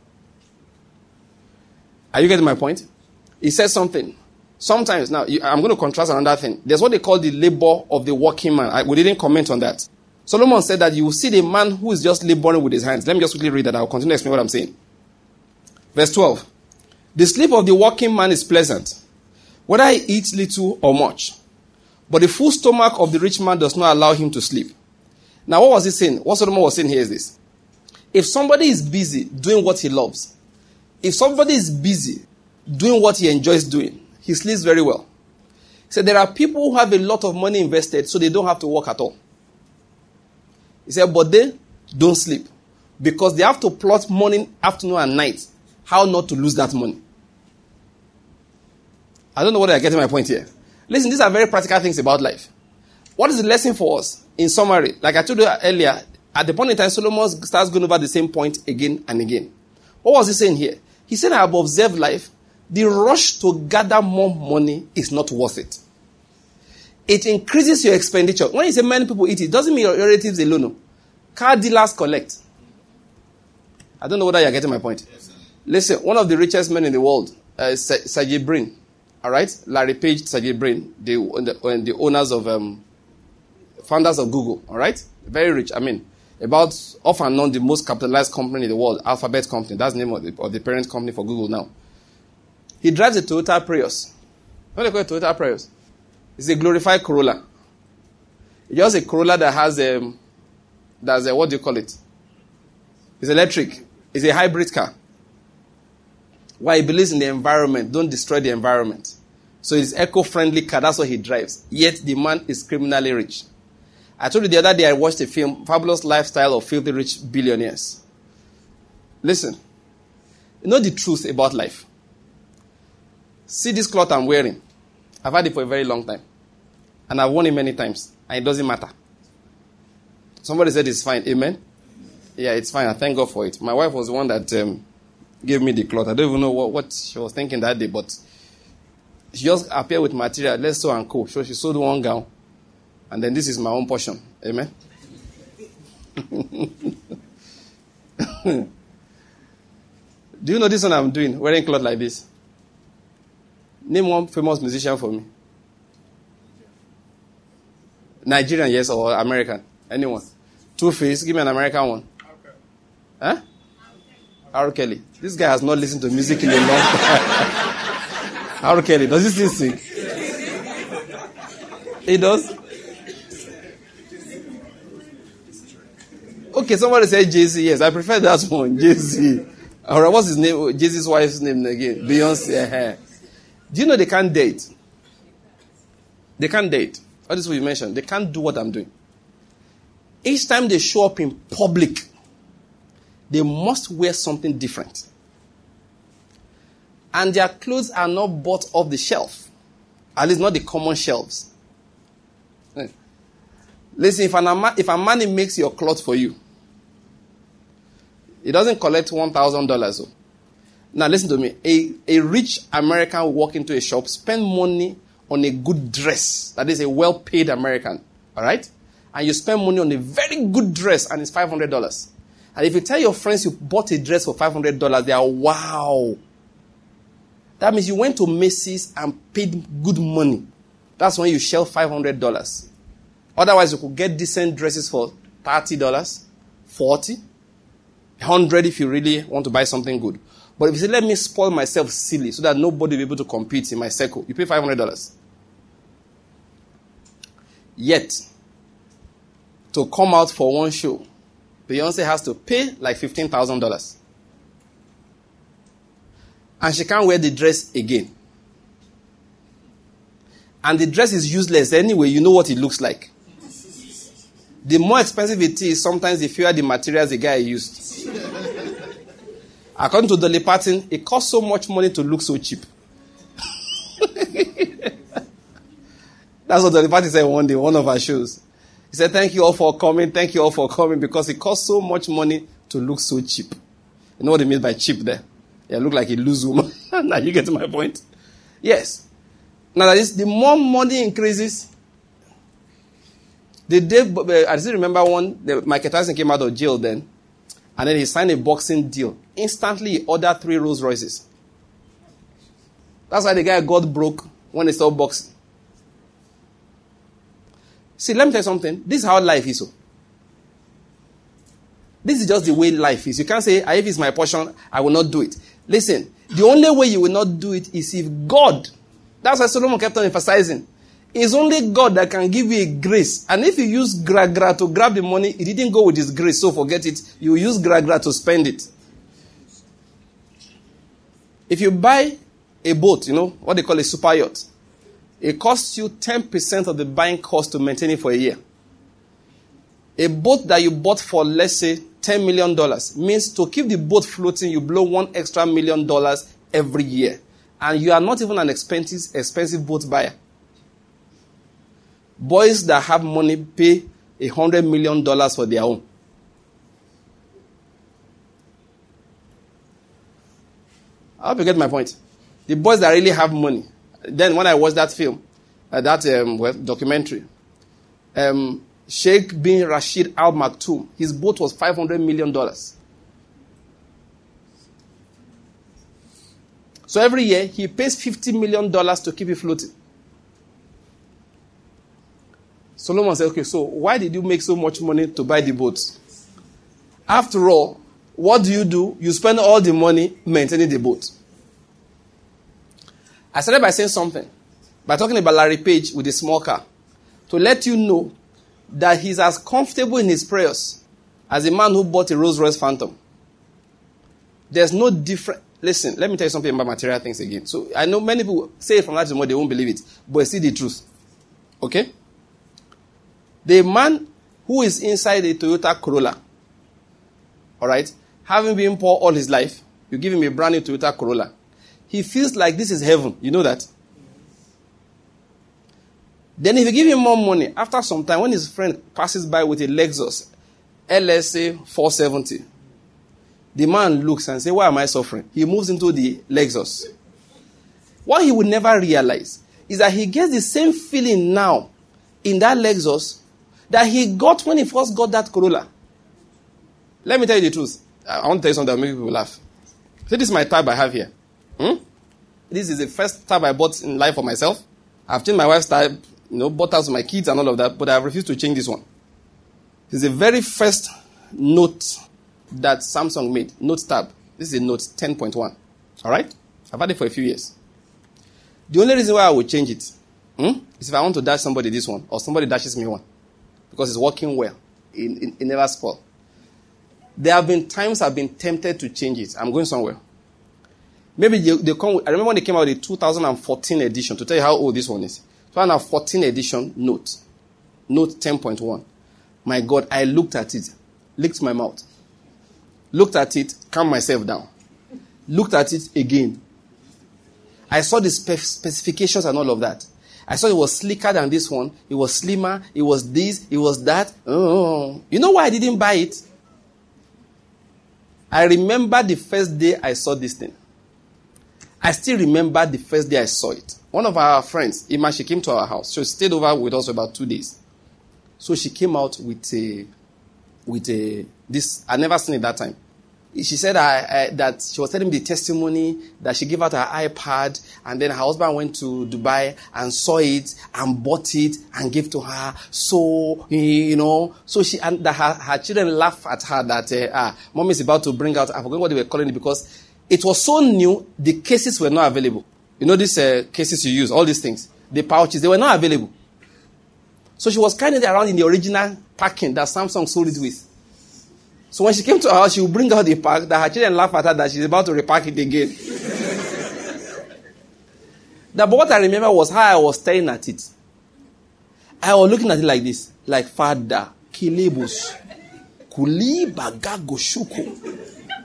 Speaker 1: Are you getting my point? He said something. Sometimes, now, I'm going to contrast another thing. There's what they call the labor of the working man. We didn't comment on that. Solomon said that you will see the man who is just laboring with his hands. Let me just quickly read that. I'll continue to explain what I'm saying. Verse 12. The sleep of the working man is pleasant, whether he eats little or much. But the full stomach of the rich man does not allow him to sleep. Now, what was he saying? What Solomon was saying here is this. If somebody is busy doing what he loves, if somebody is busy doing what he enjoys doing, he sleeps very well. He said there are people who have a lot of money invested so they don't have to work at all. He said, but they don't sleep because they have to plot morning, afternoon, and night how not to lose that money. I don't know whether you're getting my point here. Listen, these are very practical things about life. What is the lesson for us? In summary, like I told you earlier, at the point in time, Solomon starts going over the same point again and again. What was he saying here? He said, I have observed life. The rush to gather more money is not worth it. It increases your expenditure. When you say many people eat it, doesn't mean your relatives alone. No. Car dealers collect. I don't know whether you're getting my point. Yes, listen, one of the richest men in the world, Sergey Brin. All right? Larry Page, Sergey Brin, the owners of, founders of Google. All right? Very rich. I mean, about off and on the most capitalized company in the world, Alphabet company. That's the name of the parent company for Google now. He drives a Toyota Prius. What do they call a Toyota Prius? It's a glorified Corolla. It's just a Corolla that has what do you call it? It's electric. It's a hybrid car. Why? He believes in the environment. Don't destroy the environment. So it's eco-friendly car. That's what he drives. Yet the man is criminally rich. I told you the other day I watched a film, Fabulous Lifestyle of Filthy Rich Billionaires. Listen. You know the truth about life. See this cloth I'm wearing. I've had it for a very long time. And I've worn it many times. And it doesn't matter. Somebody said it's fine. Amen? Yeah, it's fine. I thank God for it. My wife was the one that gave me the cloth. I don't even know what she was thinking that day. But she just appeared with material. Let's sew and co. So she sewed one gown. And then this is my own portion. Amen? Do you know this one I'm doing? Wearing cloth like this. Name one famous musician for me. Nigerian, yes, or American? Anyone? Two-Face, give me an American one.
Speaker 2: Okay.
Speaker 1: Huh? R. Kelly. This guy has not listened to music in a long time. R. Kelly, does he still sing? He does? Okay, somebody said Jay-Z. Yes, I prefer that one. Jay-Z. Alright, what's his name? Jay-Z's wife's name again? Beyonce. Do you know they can't date? They can't date. All this is what you mentioned. They can't do what I'm doing. Each time they show up in public, they must wear something different. And their clothes are not bought off the shelf. At least not the common shelves. Listen, if a man makes your clothes for you, he doesn't collect $1,000. Now listen to me. A rich American will walk into a shop, spend money on a good dress. That is a well-paid American. All right? And you spend money on a very good dress and it's $500. And if you tell your friends you bought a dress for $500, they are, wow. That means you went to Macy's and paid good money. That's when you shell $500. Otherwise, you could get decent dresses for $30, $40, $100 if you really want to buy something good. But if you say, let me spoil myself silly so that nobody will be able to compete in my circle, you pay $500. Yet, to come out for one show, Beyonce has to pay like $15,000. And she can't wear the dress again. And the dress is useless anyway. You know what it looks like. The more expensive it is, sometimes the fewer the materials the guy used. According to Dolly Parton, it costs so much money to look so cheap. That's what Dolly Parton said one day, one of our shows. He said, thank you all for coming, because it costs so much money to look so cheap. You know what it means by cheap there? Yeah, look like a loose woman. Now you get to my point? Yes. Now that is, the more money increases, the day, I still remember Michael Tyson came out of jail then, and then he signed a boxing deal. Instantly, he ordered 3 Rolls Royces. That's why the guy got broke when he stopped boxing. See, let me tell you something. This is how life is. So. This is just the way life is. You can't say, if it's my portion, I will not do it. Listen, the only way you will not do it is if God, that's why Solomon kept on emphasizing, it's only God that can give you a grace. And if you use gra to grab the money, it didn't go with his grace, so forget it. You use gra to spend it. If you buy a boat, what they call a super yacht, it costs you 10% of the buying cost to maintain it for a year. A boat that you bought for, let's say, $10 million means to keep the boat floating, you blow $1 extra million every year. And you are not even an expensive boat buyer. Boys that have money pay $100 million for their own. I hope you get my point. The boys that really have money. Then when I watched that film, documentary, Sheikh bin Rashid Al Maktoum, his boat was $500 million. So every year, he pays $50 million to keep it floating. Solomon said, okay, so why did you make so much money to buy the boat? After all, what do? You spend all the money maintaining the boat. I started by saying something, by talking about Larry Page with a small car, to let you know that he's as comfortable in his prayers as a man who bought a Rolls Royce Phantom. There's no different. Listen, let me tell you something about material things again. So I know many people say it from that to more, they won't believe it, but see the truth. Okay? The man who is inside a Toyota Corolla, all right, having been poor all his life, you give him a brand new Toyota Corolla, he feels like this is heaven. You know that? Then if you give him more money, after some time, when his friend passes by with a Lexus LSA 470, the man looks and says, why am I suffering? He moves into the Lexus. What he would never realize is that he gets the same feeling now in that Lexus that he got when he first got that Corolla. Let me tell you the truth. I want to tell you something that will make people laugh. See, this is my tab I have here. This is the first tab I bought in life for myself. I've changed my wife's tab bought house for my kids and all of that, but I refused to change this one. It's the very first Note that Samsung made, Note tab. This is a Note 10.1. All right? I've had it for a few years. The only reason why I would change it is if I want to dash somebody this one, or somebody dashes me one, because it's working well. It never spoils. There have been times I've been tempted to change it. I'm going somewhere. Maybe they come. I remember when they came out with the 2014 edition, to tell you how old this one is. 2014 edition Note 10.1. My God, I looked at it, licked my mouth, looked at it, calmed myself down, looked at it again. I saw the specifications and all of that. I saw it was slicker than this one. It was slimmer. It was this. It was that. Oh. You know why I didn't buy it? I remember the first day I saw this thing. I still remember the first day I saw it. One of our friends, Ima, she came to our house. She stayed over with us for about 2 days. So she came out with this. I never seen it that time. She said that she was telling me the testimony that she gave out her iPad, and then her husband went to Dubai and saw it and bought it and gave to her. So, so she, and that her children laugh at her that, Mom is about to bring out, I forgot what they were calling it, because it was so new, the cases were not available. These cases you use, all these things, the pouches, they were not available. So she was carrying it around in the original packing that Samsung sold it with. So when she came to our house, she would bring out the pack that her children laugh at her that she's about to repack it again. But what I remember was how I was staring at it. I was looking at it like this, like Father Kilebus Kulibagagoshuku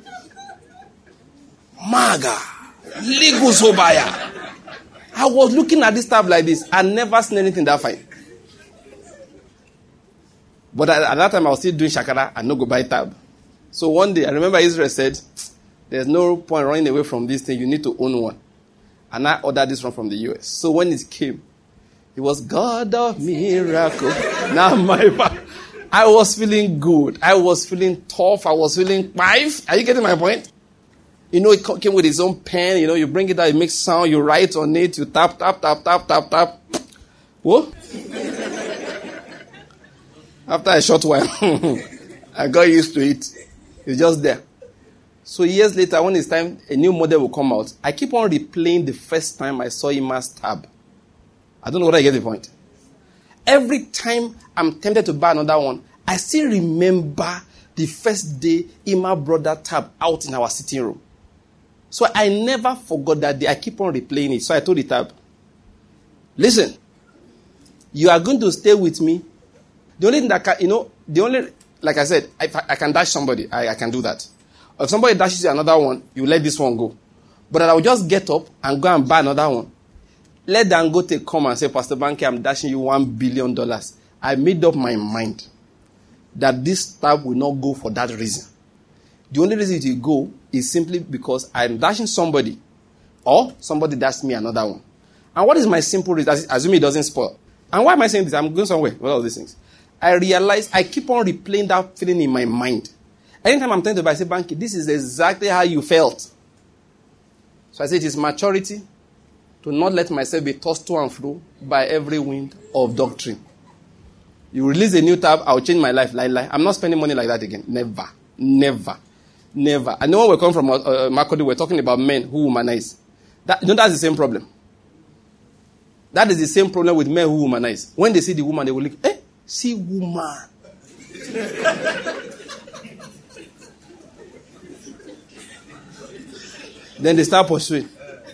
Speaker 1: Maga Ligusobaya. I was looking at this tab like this. I never seen anything that fine. But at that time, I was still doing shakara and no go buy tab. So one day, I remember Israel said, there's no point running away from this thing. You need to own one. And I ordered this one from the US. So when it came, it was God of miracle. Now I was feeling good. I was feeling tough. I was feeling five. Are you getting my point? It came with its own pen. You bring it out, it makes sound. You write on it. You tap, tap, tap, tap, tap, tap. What? After a short while, I got used to it. It's just there. So years later, when it's time, a new model will come out. I keep on replaying the first time I saw Ima's tab. I don't know whether I get the point. Every time I'm tempted to buy another one, I still remember the first day Ima brought that tab out in our sitting room. So I never forgot that day. I keep on replaying it. So I told the tab, listen, you are going to stay with me. The only thing that like I said, I can dash somebody. I can do that. If somebody dashes you another one, you let this one go. But I will just get up and go and buy another one. Let Dangote come and say, Pastor Banky, I'm dashing you $1 billion. I made up my mind that this tab will not go for that reason. The only reason it will go is simply because I'm dashing somebody, or somebody dashed me another one. And what is my simple reason? Assuming it doesn't spoil. And why am I saying this? I'm going somewhere with all these things. I realize I keep on replaying that feeling in my mind. Anytime I'm trying to buy, I say, Banky, this is exactly how you felt. So I say it is maturity to not let myself be tossed to and fro by every wind of doctrine. You release a new tab, I'll change my life. Lie. I'm not spending money like that again. Never. I know when we're coming from Makodi, we're talking about men who womanize. That's the same problem. That is the same problem with men who womanize. When they see the woman, they will look, see woman. Then they start pursuing.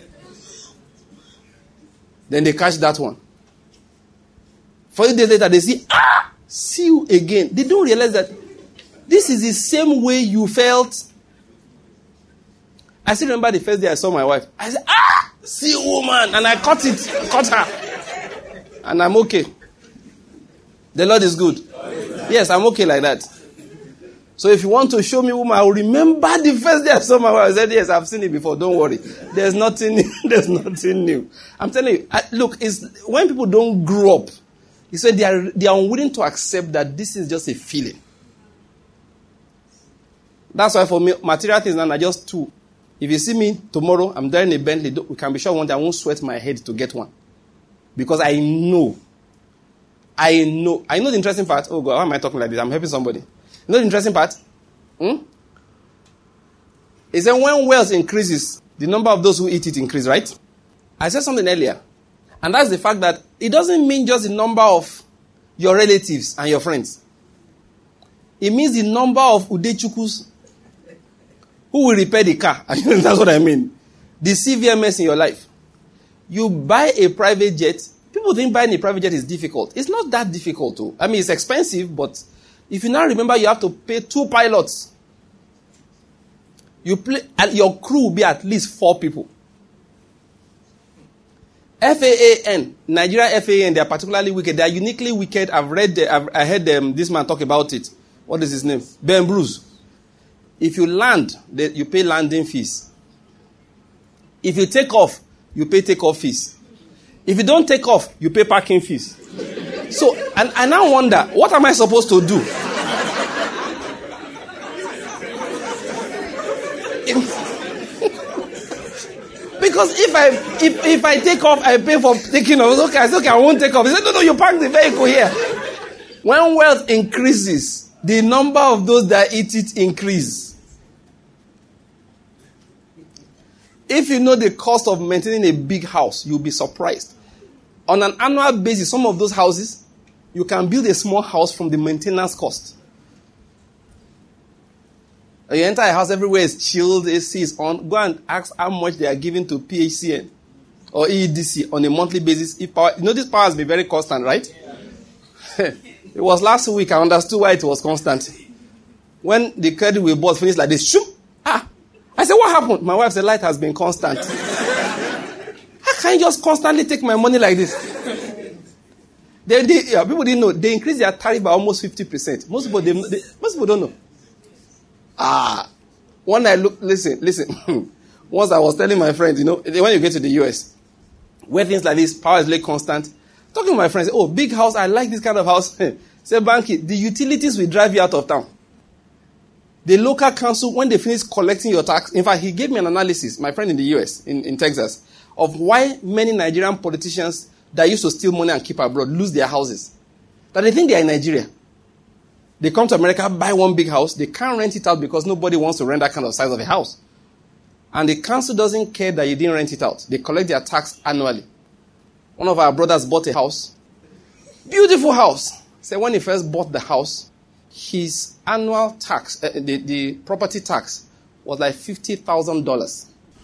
Speaker 1: Then they catch that one. 40 days later, they see you again. They don't realize that this is the same way you felt. I still remember the first day I saw my wife. I said, see woman. And I caught her. And I'm okay. The Lord is good. Yes, I'm okay like that. So if you want to show me woman, I will remember the first day I saw my wife. I said, yes, I've seen it before. Don't worry. There's nothing new. I'm telling you, look, it's when people don't grow up, he said they are unwilling to accept that this is just a feeling. That's why for me, material things now are just two. If you see me tomorrow, I'm driving a Bentley, we can be sure one day I won't sweat my head to get one. Because I know I know the interesting part. Oh God, why am I talking like this? I'm helping somebody. You know the interesting part? Is that when wealth increases, the number of those who eat it increase, right? I said something earlier. And that's the fact that it doesn't mean just the number of your relatives and your friends. It means the number of Udechukus who will repair the car. That's what I mean. The CVMS in your life. You buy a private jet. People think buying a private jet is difficult. It's not that difficult, though. I mean, it's expensive, but if you now remember, you have to pay 2 pilots. And your crew will be at least 4 people. FAAN, Nigeria FAAN, they are particularly wicked. They are uniquely wicked. I heard this man talk about it. What is his name? Ben Bruce. If you land, you pay landing fees. If you take off, you pay take-off fees. If you don't take off, you pay parking fees. So, and I now wonder, what am I supposed to do? Because if I take off, I pay for taking off. It's okay, I said, okay, I won't take off. He said, no, you park the vehicle here. When wealth increases, the number of those that eat it increase. If you know the cost of maintaining a big house, you'll be surprised. On an annual basis, some of those houses, you can build a small house from the maintenance cost. You enter a house, everywhere is chilled, AC is on. Go and ask how much they are giving to PHCN or EEDC on a monthly basis. If power, this power has been very constant, right? Yeah. It was last week, I understood why it was constant. When the credit we bought finished like this, shoop, I said, what happened? My wife said, light has been constant. How can you just constantly take my money like this? People didn't know. They increased their tariff by almost 50%. Most people don't know. When I look, listen. Once I was telling my friends, when you get to the US, where things like this, power is really constant. Talking to my friends, big house, I like this kind of house. Say, Banky, the utilities will drive you out of town. The local council, when they finish collecting your tax, in fact, he gave me an analysis, my friend in the US, in Texas, of why many Nigerian politicians that used to steal money and keep abroad lose their houses. That they think they are in Nigeria. They come to America, buy one big house, they can't rent it out because nobody wants to rent that kind of size of a house. And the council doesn't care that you didn't rent it out. They collect their tax annually. One of our brothers bought a house. Beautiful house. So when he first bought the house, his annual tax, the property tax, was like $50,000.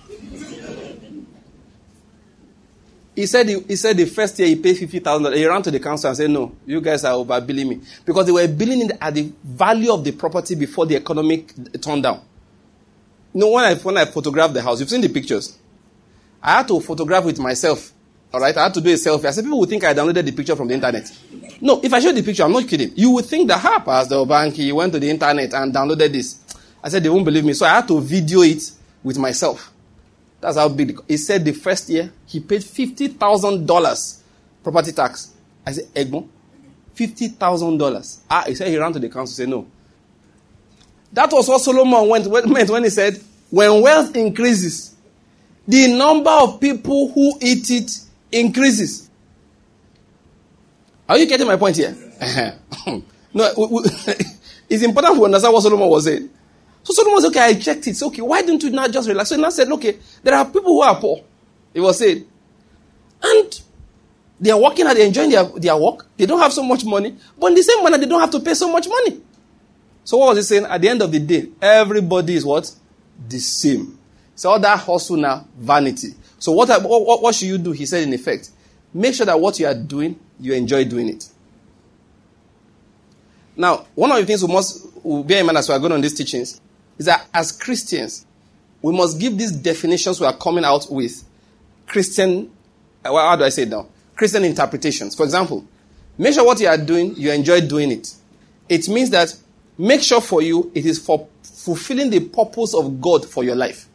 Speaker 1: He said the first year he paid $50,000. He ran to the council and said, no, you guys are overbilling me. Because they were billing it at the value of the property before the economic turned down. When I photographed the house, you've seen the pictures. I had to photograph with myself. All right, I had to do a selfie. I said, people would think I downloaded the picture from the internet. No, if I show the picture, I'm not kidding. You would think that, Pastor Banky went to the internet and downloaded this. I said, they won't believe me. So I had to video it with myself. That's how big. He said the first year, he paid $50,000 property tax. I said, Egmont, $50,000. He said he ran to the council and said, no. That was what Solomon meant when he said, when wealth increases, the number of people who eat it increases. Are you getting my point here? No, it's important to understand what Solomon was saying. So Solomon said, okay, I checked it. So, okay, why don't you not just relax? So he now said, okay, there are people who are poor. He was saying. And they are working and they're enjoying their work. They don't have so much money. But in the same manner, they don't have to pay so much money. So what was he saying? At the end of the day, everybody is what? The same. So all that hustle now, vanity. So what should you do? He said in effect, make sure that what you are doing, you enjoy doing it. Now, one of the things we must bear in mind as we are going on these teachings is that as Christians, we must give these definitions we are coming out with Christian, how do I say it now? Christian interpretations. For example, make sure what you are doing, you enjoy doing it. It means that make sure for you, it is for fulfilling the purpose of God for your life.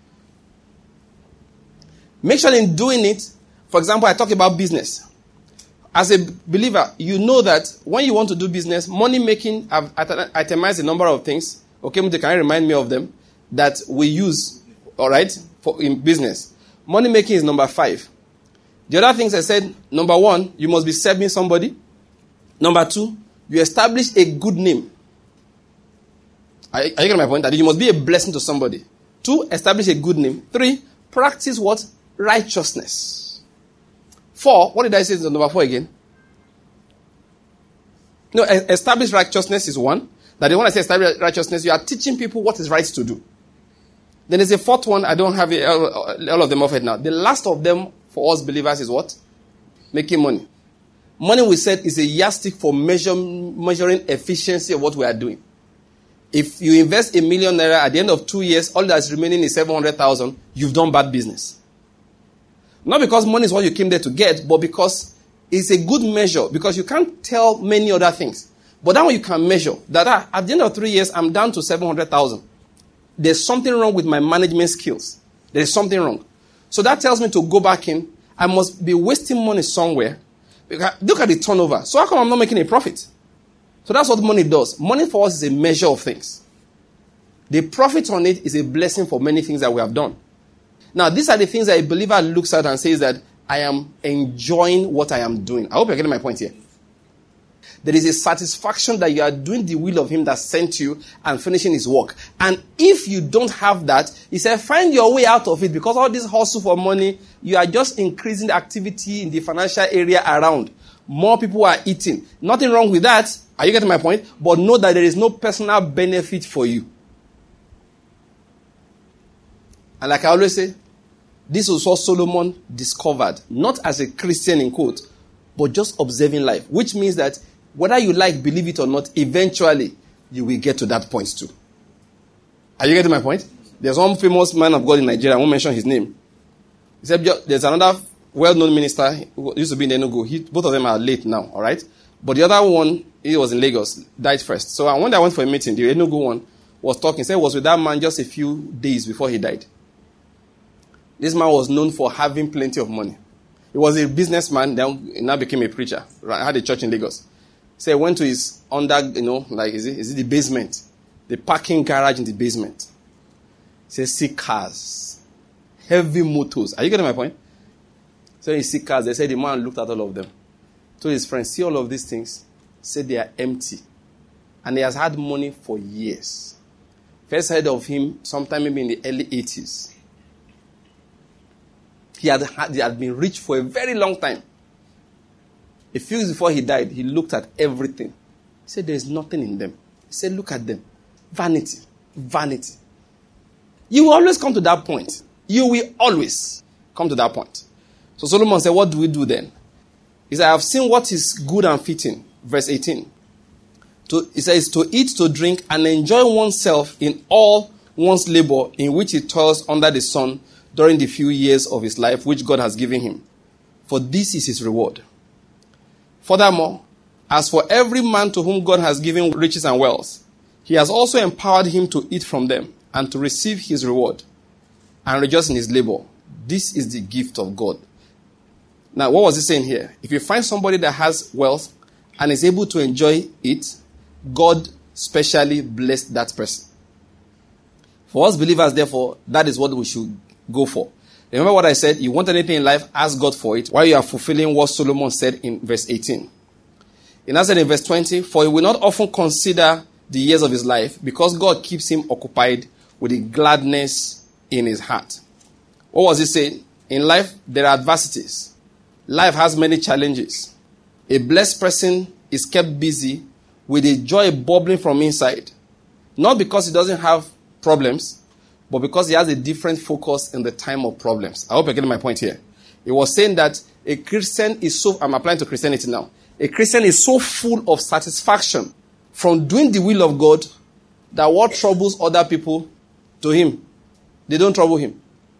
Speaker 1: Make sure in doing it, for example, I talk about business. As a believer, you know that when you want to do business, money making, I've itemized a number of things. Okay, can you remind me of them that we use, all right, in business? Money making is number 5. The other things I said, number 1, you must be serving somebody. Number 2, you establish a good name. Are you getting my point? That you must be a blessing to somebody. 2, establish a good name. 3, practice what? Righteousness. 4, what did I say is number 4 again? No, establish righteousness is 1. That when I say establish righteousness, you are teaching people what is right to do. Then there's a 4th one. I don't have all of them off it now. The last of them for us believers is what? Making money. Money, we said, is a yardstick for measuring efficiency of what we are doing. If you invest $1 million at the end of 2 years, all that's remaining is 700,000, you've done bad business. Not because money is what you came there to get, but because it's a good measure, because you can't tell many other things. But that one you can measure. That at the end of 3 years, I'm down to 700,000. There's something wrong with my management skills. There's something wrong. So that tells me to go back in. I must be wasting money somewhere. Look at the turnover. So how come I'm not making a profit? So that's what money does. Money for us is a measure of things. The profit on it is a blessing for many things that we have done. Now, these are the things that a believer looks at and says that I am enjoying what I am doing. I hope you're getting my point here. There is a satisfaction that you are doing the will of him that sent you and finishing his work. And if you don't have that, he said, find your way out of it, because all this hustle for money, you are just increasing the activity in the financial area around. More people are eating. Nothing wrong with that. Are you getting my point? But know that there is no personal benefit for you. And like I always say, this was what Solomon discovered, not as a Christian in quote, but just observing life, which means that whether you believe it or not, eventually you will get to that point too. Are you getting my point? There's one famous man of God in Nigeria, I won't mention his name. He said there's another well-known minister who used to be in Enugu. Both of them are late now, all right? But the other one, he was in Lagos, died first. So when I went for a meeting, the Enugu one was talking, said he was with that man just a few days before he died. This man was known for having plenty of money. He was a businessman, then he now became a preacher. Had a church in Lagos. So he went to his is it the basement? The parking garage in the basement. He said, see cars. Heavy motors. Are you getting my point? So he see cars. They said the man looked at all of them. Told his friends, see all of these things? Said they are empty. And he has had money for years. First heard of him sometime maybe in the early 80s. He had been rich for a very long time. A few years before he died, he looked at everything. He said, there's nothing in them. He said, look at them. Vanity. Vanity. You will always come to that point. You will always come to that point. So Solomon said, what do we do then? He said, I have seen what is good and fitting. Verse 18. He says, to eat, to drink, and enjoy oneself in all one's labor in which he toils under the sun during the few years of his life which God has given him. For this is his reward. Furthermore, as for every man to whom God has given riches and wealth, he has also empowered him to eat from them and to receive his reward and rejoice in his labor. This is the gift of God. Now, what was he saying here? If you find somebody that has wealth and is able to enjoy it, God specially blessed that person. For us believers, therefore, that is what we should go for. Remember what I said? You want anything in life, ask God for it, while you are fulfilling what Solomon said in verse 18. He now said in verse 20, for he will not often consider the years of his life, because God keeps him occupied with a gladness in his heart. What was he saying? In life, there are adversities. Life has many challenges. A blessed person is kept busy with a joy bubbling from inside. Not because he doesn't have problems, but because he has a different focus in the time of problems. I hope you're getting my point here. He was saying that a Christian is I'm applying to Christianity now. A Christian is so full of satisfaction from doing the will of God that what troubles other people, to him, they don't trouble him.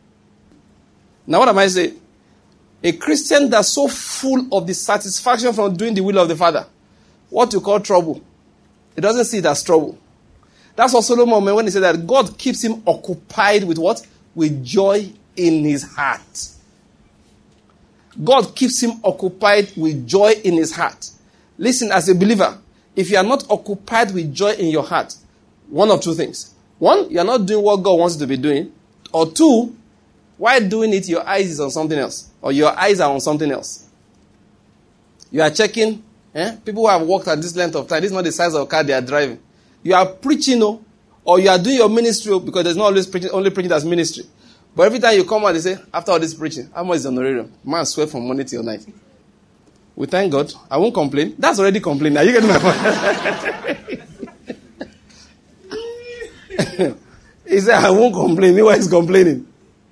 Speaker 1: Now what am I saying? A Christian that's so full of the satisfaction from doing the will of the Father, what you call trouble, he doesn't see it as trouble. That's what Solomon meant when he said that God keeps him occupied with what? With joy in his heart. God keeps him occupied with joy in his heart. Listen, as a believer, if you are not occupied with joy in your heart, one of two things. One, you are not doing what God wants you to be doing. Or two, while doing it, your eyes is on something else. Or your eyes are on something else. You are checking People who have worked at this length of time, this is not the size of car they are driving. You are preaching, or you are doing your ministry, because there's not always preaching, only preaching as ministry. But every time you come out, they say, after all this preaching, how much is the honorarium? Man swear from morning till night. We thank God. I won't complain. That's already complaining. Are you getting my point? He said, I won't complain. Meanwhile, he's complaining.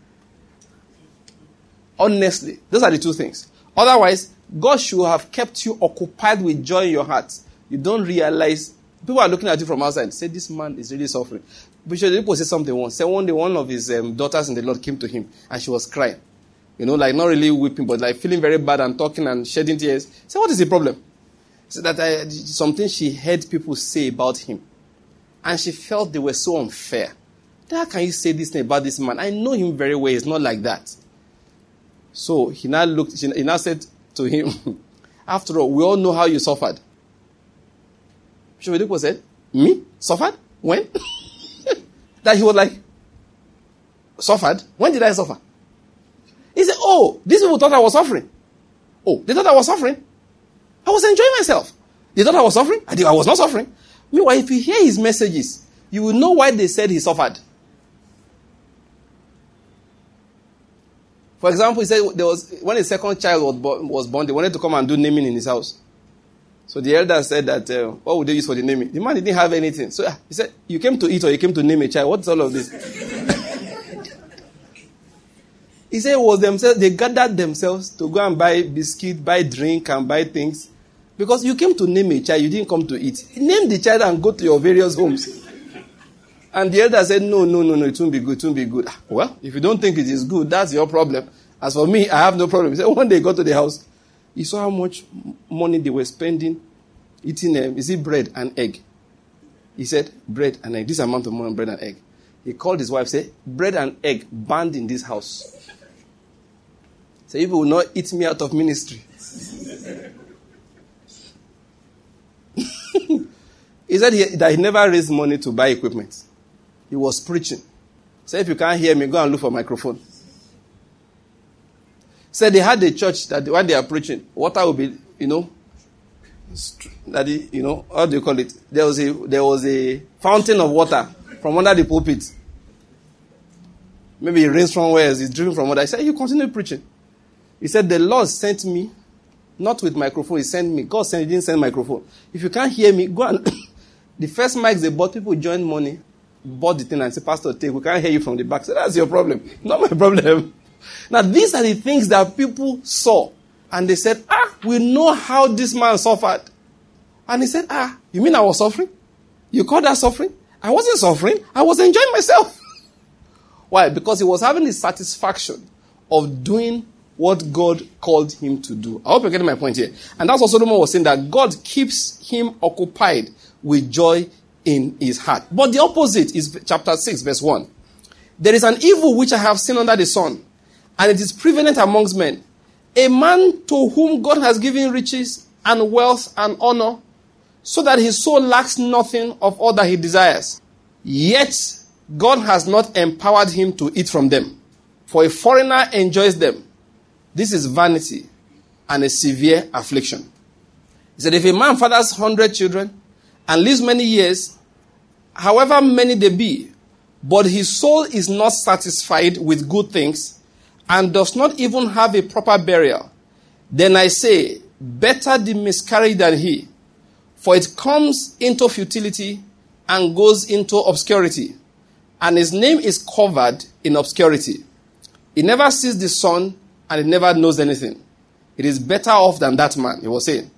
Speaker 1: Honestly, those are the two things. Otherwise, God should have kept you occupied with joy in your heart. You don't realize. People are looking at you from outside. Say, this man is really suffering. Bishop Oyedepo said something once. Say one day, one of his daughters in the Lord came to him, and she was crying. Like not really weeping, but like feeling very bad and talking and shedding tears. Say, what is the problem? She said that something she heard people say about him. And she felt they were so unfair. How can you say this thing about this man? I know him very well. He's not like that. So he now said to him, after all, we all know how you suffered. Bishop Oyedepo said, me? Suffered? When? That he was like, suffered? When did I suffer? He said, oh, these people thought I was suffering. Oh, they thought I was suffering? I was enjoying myself. They thought I was suffering? I was not suffering. Meanwhile, if you hear his messages, you will know why they said he suffered. For example, he said when his second child was born, they wanted to come and do naming in his house. So the elder said that, what would they use for the naming? The man didn't have anything. So he said, you came to eat or you came to name a child? What's all of this? He said it was themselves, they gathered themselves to go and buy biscuit, buy drink, and buy things. Because you came to name a child, you didn't come to eat. Name the child and go to your various homes. And the elder said, no, it won't be good, it won't be good. Well, if you don't think it is good, that's your problem. As for me, I have no problem. He said, one day he got to the house, he saw how much money they were spending eating, bread and egg. He said, bread and egg, this amount of money on bread and egg. He called his wife, said, bread and egg banned in this house. So you will not eat me out of ministry. He said that he never raised money to buy equipment. He was preaching. So if you can't hear me, go and look for a microphone. Said they had a church that when they are preaching, water will be, how do you call it? There was a fountain of water from under the pulpit. Maybe it rains from where it's driven from water. I said, you continue preaching. He said, the Lord sent me, not with microphone, he sent me. God sent, he didn't send microphone. If you can't hear me, go and... The first mics they bought, people joined money, bought the thing and said, Pastor, take, we can't hear you from the back. So that's your problem, not my problem. Now, these are the things that people saw. And they said, we know how this man suffered. And he said, you mean I was suffering? You call that suffering? I wasn't suffering. I was enjoying myself. Why? Because he was having the satisfaction of doing what God called him to do. I hope you're getting my point here. And that's what Solomon was saying, that God keeps him occupied with joy in his heart. But the opposite is chapter 6, verse 1. There is an evil which I have seen under the sun, and it is prevalent amongst men. A man to whom God has given riches and wealth and honor, so that his soul lacks nothing of all that he desires. Yet God has not empowered him to eat from them. For a foreigner enjoys them. This is vanity and a severe affliction. He said, if a man fathers 100 children and lives many years, however many they be, but his soul is not satisfied with good things and does not even have a proper burial, then I say, better the miscarriage than he, for it comes into futility and goes into obscurity, and his name is covered in obscurity. He never sees the sun, and he never knows anything. It is better off than that man, he was saying.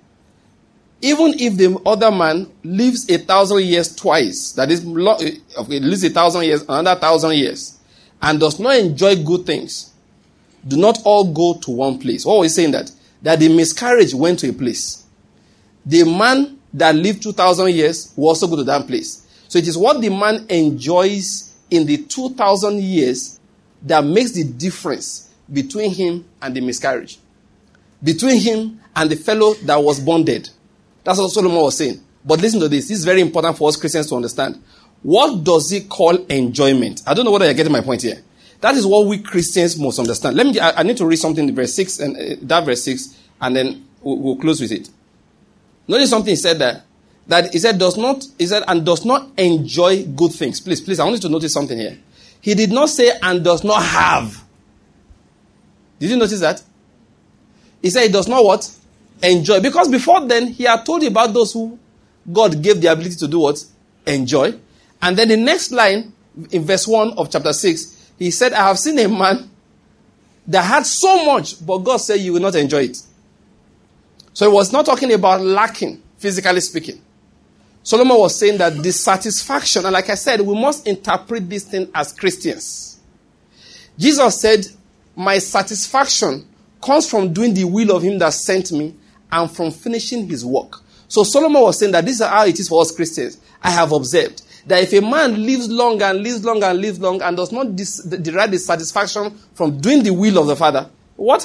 Speaker 1: Even if the other man lives 1,000 years twice, that is, lives 1,000 years, another 1,000 years, and does not enjoy good things, do not all go to one place. What was he saying that? That the miscarriage went to a place. The man that lived 2,000 years will also go to that place. So it is what the man enjoys in the 2,000 years that makes the difference between him and the miscarriage. Between him and the fellow that was born dead. That's what Solomon was saying. But listen to this. This is very important for us Christians to understand. What does he call enjoyment? I don't know whether you're getting my point here. That is what we Christians must understand. I need to read something in verse 6, and that verse 6, and then we'll close with it. Notice something he said there. That he said and does not enjoy good things. Please, I want you to notice something here. He did not say and does not have. Did you notice that? He said he does not what? Enjoy. Because before then, he had told you about those who God gave the ability to do what? Enjoy. And then the next line, in verse 1 of chapter 6, he said, I have seen a man that had so much, but God said you will not enjoy it. So he was not talking about lacking, physically speaking. Solomon was saying that dissatisfaction, and like I said, we must interpret this thing as Christians. Jesus said, my satisfaction comes from doing the will of him that sent me and from finishing his work. So Solomon was saying that this is how it is for us Christians. I have observed that if a man lives long and lives long and lives long and does not derive the satisfaction from doing the will of the Father, what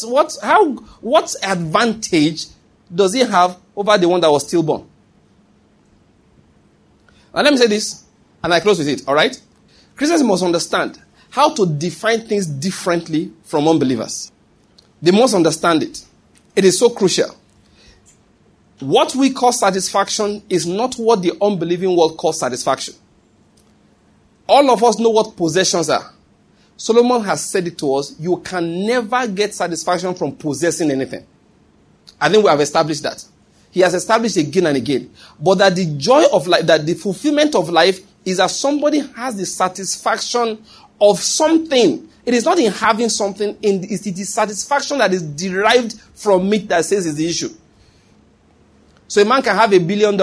Speaker 1: advantage does he have over the one that was stillborn? Now let me say this, and I close with it, all right? Christians must understand how to define things differently from unbelievers. They must understand it. It is so crucial. What we call satisfaction is not what the unbelieving world calls satisfaction. All of us know what possessions are. Solomon has said it to us, you can never get satisfaction from possessing anything. I think we have established that. He has established again and again. But that the joy of life, that the fulfillment of life is that somebody has the satisfaction of something. It is not in having something, it's the satisfaction that is derived from it that says is the issue. So a man can have $1 billion,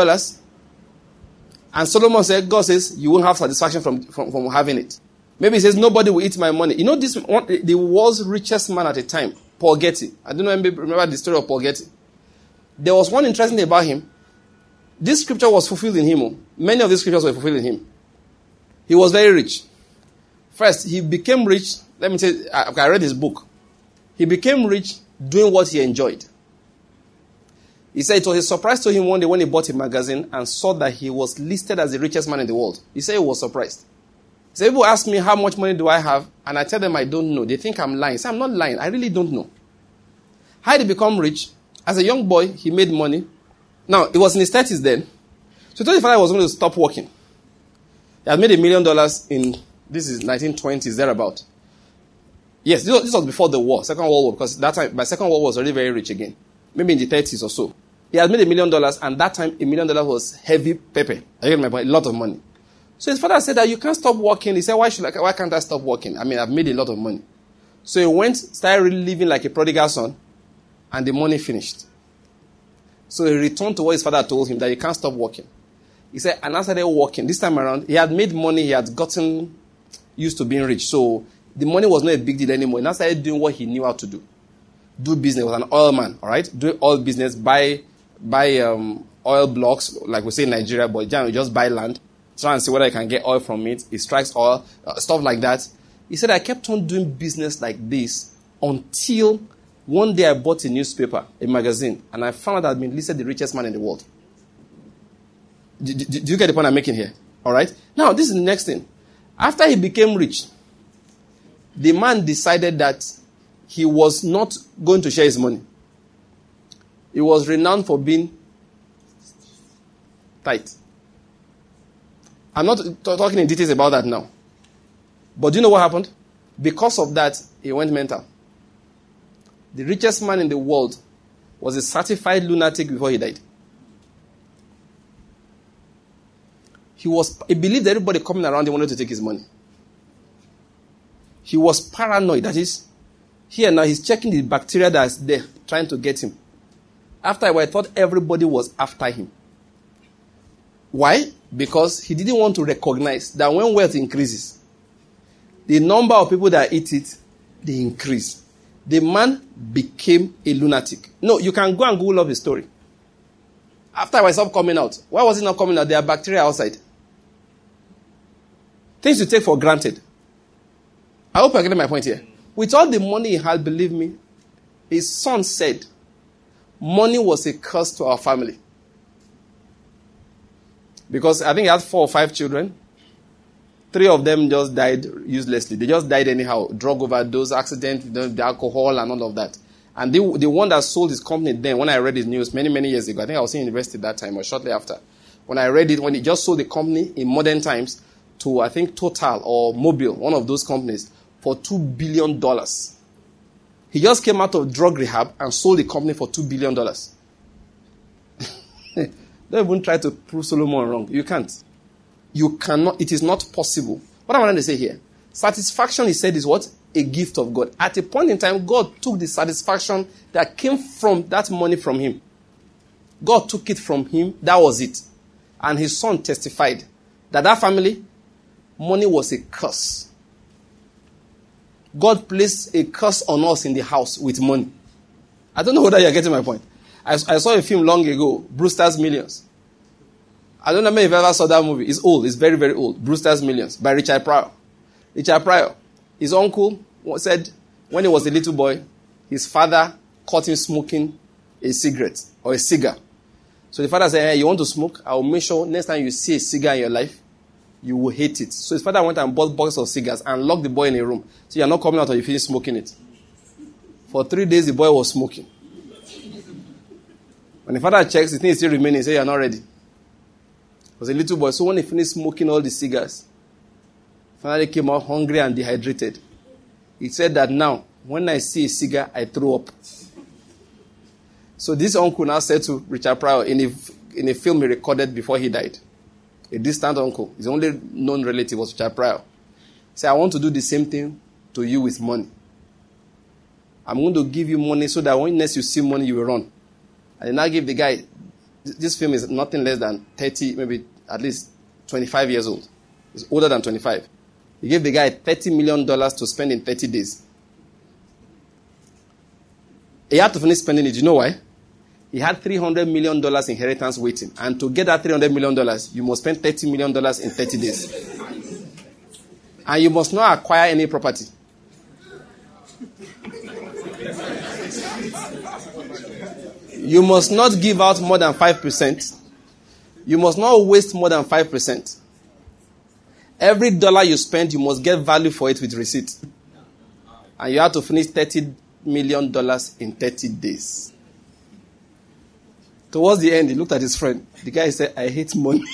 Speaker 1: and Solomon said, God says, you won't have satisfaction from having it. Maybe he says, nobody will eat my money. You know this one, the world's richest man at the time, Paul Getty. I don't know if you remember the story of Paul Getty. There was one interesting thing about him. This scripture was fulfilled in him. Many of these scriptures were fulfilled in him. He was very rich. First, he became rich. Let me say, I read his book. He became rich doing what he enjoyed. He said it was a surprise to him one day when he bought a magazine and saw that he was listed as the richest man in the world. He said he was surprised. He said, people ask me how much money do I have, and I tell them I don't know. They think I'm lying. I say, I'm not lying. I really don't know. How did he become rich? As a young boy, he made money. Now, it was in his 30s then. So he told his father he was going to stop working. He had made $1 million in, this is 1920s, thereabout. Yes, this was before the war, Second World War, because that time, by Second World War, was already very rich again. Maybe in the 30s or so. He had made $1 million, and that time, $1 million was heavy pepper. I get my point, a lot of money. So his father said that you can't stop working. He said, why can't I stop working? I mean, I've made a lot of money. So he went, started really living like a prodigal son, and the money finished. So he returned to what his father told him, that he can't stop working. He said, and I started working. This time around, he had made money, he had gotten used to being rich. So the money was not a big deal anymore. He now started doing what he knew how to do. Do business. He was an oil man, all right? Do oil business, buy oil blocks, like we say in Nigeria, but you just buy land, try and see whether you can get oil from it. He strikes oil, stuff like that. He said, I kept on doing business like this until one day I bought a newspaper, a magazine, and I found out I'd been listed the richest man in the world. Do you get the point I'm making here? All right? Now, this is the next thing. After he became rich, the man decided that he was not going to share his money. He was renowned for being tight. I'm not talking in details about that now. But do you know what happened? Because of that, he went mental. The richest man in the world was a certified lunatic before he died. He believed everybody coming around him wanted to take his money. He was paranoid. That is, here now he's checking the bacteria that's there, trying to get him. After a while, I thought everybody was after him. Why? Because he didn't want to recognize that when wealth increases, the number of people that eat it, they increase. The man became a lunatic. No, you can go and Google up his story. After I stopped coming out. Why was it not coming out? There are bacteria outside. Things you take for granted. I hope I get my point here. With all the money he had, believe me, his son said, money was a curse to our family. Because I think he had 4 or 5 children. 3 of them just died uselessly. They just died anyhow. Drug overdose, accident, the alcohol and all of that. And the one that sold his company then, when I read his news many, many years ago, I think I was in university that time or shortly after, when I read it, when he just sold the company in modern times to, I think, Total or Mobil, one of those companies, for $2 billion. He just came out of drug rehab and sold the company for $2 billion. Don't even try to prove Solomon wrong. You can't. You cannot. It is not possible. What I wanted to say here, satisfaction, he said, is what? A gift of God. At a point in time, God took the satisfaction that came from that money from him. God took it from him. That was it. And his son testified that family, money was a curse. God placed a curse on us in the house with money. I don't know whether you're getting my point. I saw a film long ago, Brewster's Millions. I don't know if you've ever saw that movie. It's old. It's very, very old. Brewster's Millions by Richard Pryor. Richard Pryor, his uncle said when he was a little boy, his father caught him smoking a cigarette or a cigar. So the father said, hey, you want to smoke? I will make sure next time you see a cigar in your life, you will hate it. So his father went and bought boxes of cigars and locked the boy in a room. So you're not coming out until you finish smoking it. For 3 days, the boy was smoking. When the father checks, the thing is still remaining. He said, you're not ready. He was a little boy. So when he finished smoking all the cigars, finally came out hungry and dehydrated. He said that now, when I see a cigar, I throw up. So this uncle now said to Richard Pryor in a film he recorded before he died, a distant uncle, his only known relative was Richard Pryor. He said, I want to do the same thing to you with money. I'm going to give you money so that when next you see money, you will run. And then I give the guy, this film is nothing less than 30, maybe at least 25 years old. It's older than 25. He gave the guy $30 million to spend in 30 days. He had to finish spending it. You know why? He had $300 million inheritance waiting. And to get that $300 million, you must spend $30 million in 30 days. And you must not acquire any property. You must not give out more than 5%. You must not waste more than 5%. Every dollar you spend, you must get value for it with receipt. And you have to finish $30 million in 30 days. Towards the end, he looked at his friend. The guy said, I hate money.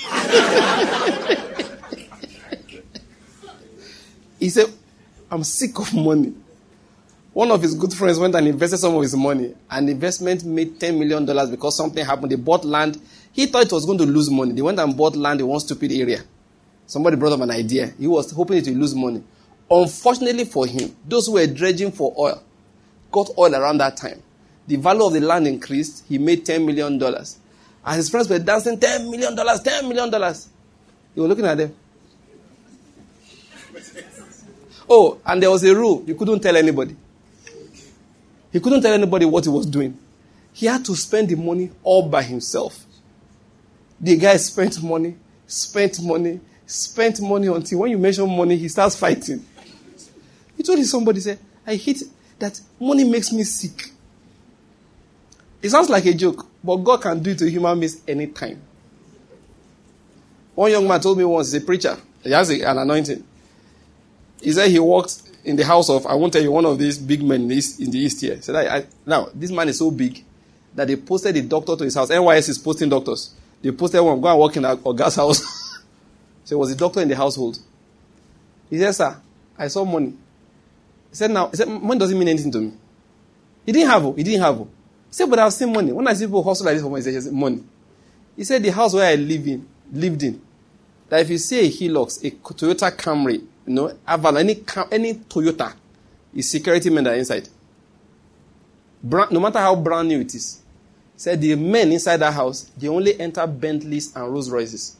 Speaker 1: He said, I'm sick of money. One of his good friends went and invested some of his money. And the investment made $10 million because something happened. They bought land. He thought it was going to lose money. They went and bought land in one stupid area. Somebody brought up an idea. He was hoping it would lose money. Unfortunately for him, those who were dredging for oil got oil around that time. The value of the land increased. He made $10 million. And his friends were dancing, $10 million, $10 million. He was looking at them. Oh, and there was a rule. You couldn't tell anybody. He couldn't tell anybody what he was doing. He had to spend the money all by himself. The guy spent money until when you mention money, he starts fighting. He told somebody, said, I hate that money makes me sick. It sounds like a joke, but God can do it to human beings anytime. One young man told me once, he's a preacher. He has an anointing. He said he walked in the house of, I won't tell you, one of these big men in the East here. He said, now, this man is so big that they posted a doctor to his house. NYS is posting doctors. They posted one, go and work in Oga's house. So was the doctor in the household. He said, sir, I saw money. He said, money doesn't mean anything to me. He didn't have. He said, but I've seen money. When I see people hustle like this for money, he said, money. He said, the house where I lived in, that if you see a Hilux, a Toyota Camry, Avalon, any Toyota, is security men that are inside. No matter how brand new it is. He said the men inside that house, they only enter Bentleys and Rolls Royces.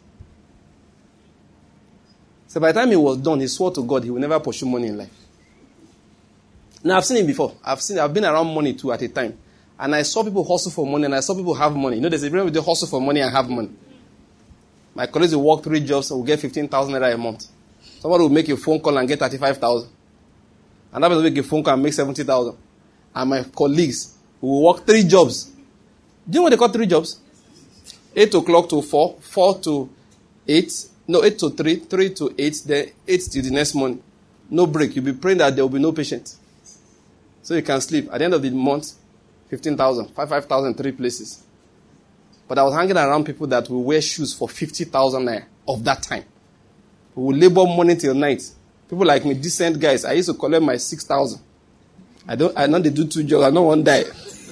Speaker 1: So by the time he was done, he swore to God he will never pursue money in life. Now I've seen him before. I've been around money too at a time. And I saw people hustle for money and I saw people have money. There's a difference between hustle for money and have money. My colleagues will work 3 jobs and will get 15,000 naira a month. Somebody will make a phone call and get 35,000. Another person will make a phone call and make 70,000. And my colleagues will work 3 jobs. Do you know what they call 3 jobs? 8 o'clock to 4, 4 to 8. No, 8 to 3, 3 to 8, then 8 to the next morning. No break. You'll be praying that there will be no patient. So you can sleep. At the end of the month, 15,000, 5,000, 3 places. But I was hanging around people that will wear shoes for 50,000 naira of that time. We will labor morning till night. People like me, decent guys, I used to collect my 6,000. I know they do 2 jobs, I know one die.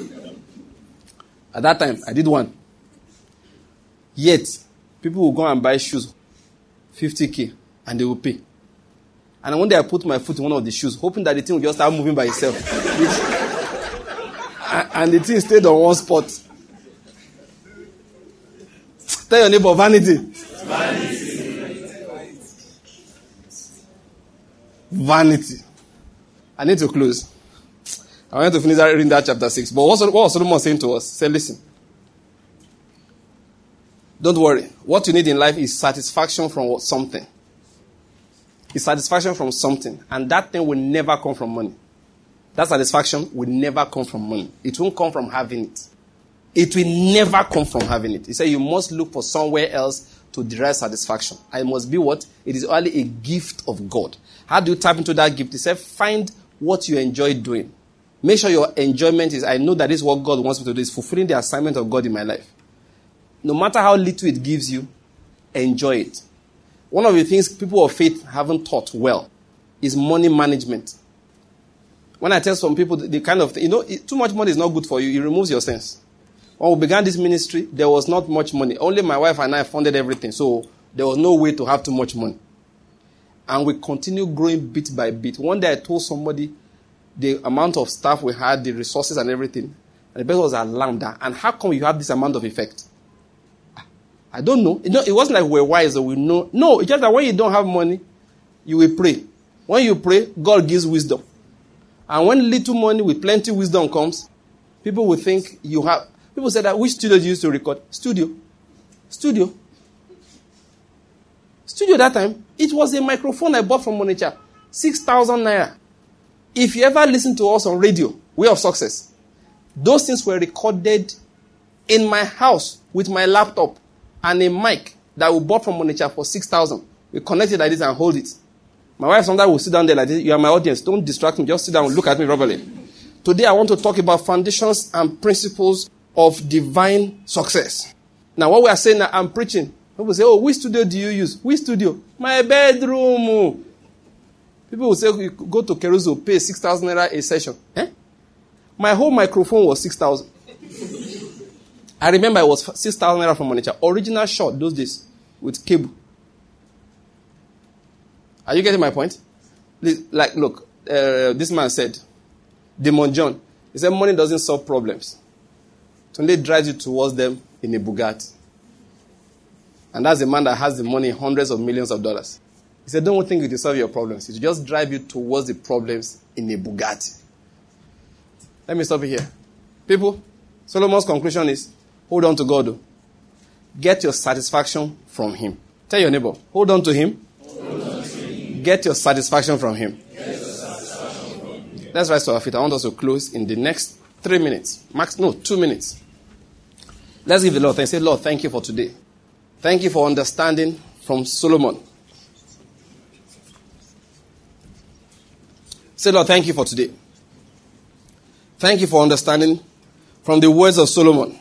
Speaker 1: At that time, I did 1. Yet, people will go and buy shoes, 50K, and they will pay. And one day I put my foot in one of the shoes, hoping that the thing will just start moving by itself. And the thing stayed on one spot. Tell your neighbor, vanity. Vanity. I need to close. I want to finish reading that chapter 6. But what was Solomon saying to us? He said, listen. Don't worry. What you need in life is satisfaction from something. It's satisfaction from something. And that thing will never come from money. That satisfaction will never come from money. It won't come from having it. It will never come from having it. He said you must look for somewhere else to derive satisfaction. And it must be what? It is only a gift of God. How do you tap into that gift? He said find what you enjoy doing. Make sure your enjoyment is, I know that this is what God wants me to do, is fulfilling the assignment of God in my life. No matter how little it gives you, enjoy it. One of the things people of faith haven't taught well is money management. When I tell some people the kind of, too much money is not good for you. It removes your sense. When we began this ministry, there was not much money. Only my wife and I funded everything. So there was no way to have too much money. And we continue growing bit by bit. One day I told somebody the amount of staff we had, the resources and everything. And the person was alarmed. And how come you have this amount of effect? I don't know. It wasn't like we're wise or we know. No, it's just that when you don't have money, you will pray. When you pray, God gives wisdom. And when little money with plenty wisdom comes, people will think you have. People say that, which studio do you used to record? Studio that time, it was a microphone I bought from Onitsha. 6,000 naira. If you ever listen to us on radio, Way of Success, those things were recorded in my house with my laptop and a mic that we bought from Onitsha for 6,000. We connected like this and hold it. My wife sometimes will sit down there like this. You are my audience. Don't distract me. Just sit down and look at me properly. Today I want to talk about foundations and principles of divine success. Now what we are saying now, I'm preaching. People say, oh, which studio do you use? Which studio? My bedroom. People will say, you go to Caruso, pay 6,000 naira a session. My whole microphone was 6,000. I remember it was 6,000 naira from Onitsha. Original shot those days with cable. Are you getting my point? Look, this man said, Demon John, he said money doesn't solve problems. It only drives you towards them in a Bugatti. And that's the man that has the money, hundreds of millions of dollars. He said, don't think it will solve your problems. It will just drive you towards the problems in a Bugatti. Let me stop it here. People, Solomon's conclusion is, hold on to God. Though. Get your satisfaction from him. Tell your neighbor, hold on to him. Get your satisfaction from him. Let's rise to our feet. I want us to close in the next 3 minutes. 2 minutes. Let's give the Lord thanks. Say, Lord, thank you for today. Thank you for understanding from Solomon. Say, Lord, thank you for today. Thank you for understanding from the words of Solomon.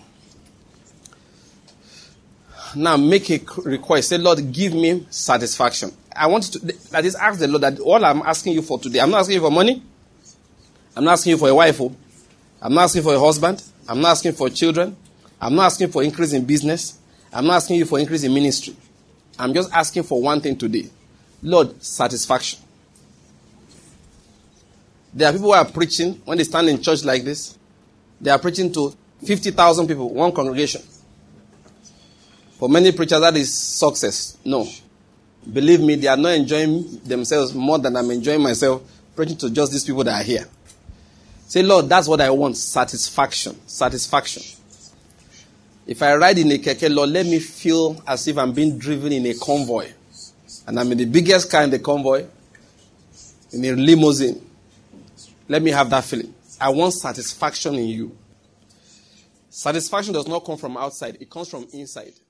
Speaker 1: Now make a request. Say, Lord, give me satisfaction. I want you to, that is, ask the Lord that all I'm asking you for today. I'm not asking you for money. I'm not asking you for a wife. I'm not asking for a husband. I'm not asking for children. I'm not asking for increase in business. I'm not asking you for increase in ministry. I'm just asking for one thing today. Lord, satisfaction. There are people who are preaching, when they stand in church like this, they are preaching to 50,000 people, one congregation. For many preachers, that is success. No. Believe me, they are not enjoying themselves more than I'm enjoying myself preaching to just these people that are here. Say, Lord, that's what I want. Satisfaction. Satisfaction. If I ride in a keke, Lord, let me feel as if I'm being driven in a convoy. And I'm in the biggest car in the convoy, in a limousine. Let me have that feeling. I want satisfaction in you. Satisfaction does not come from outside. It comes from inside.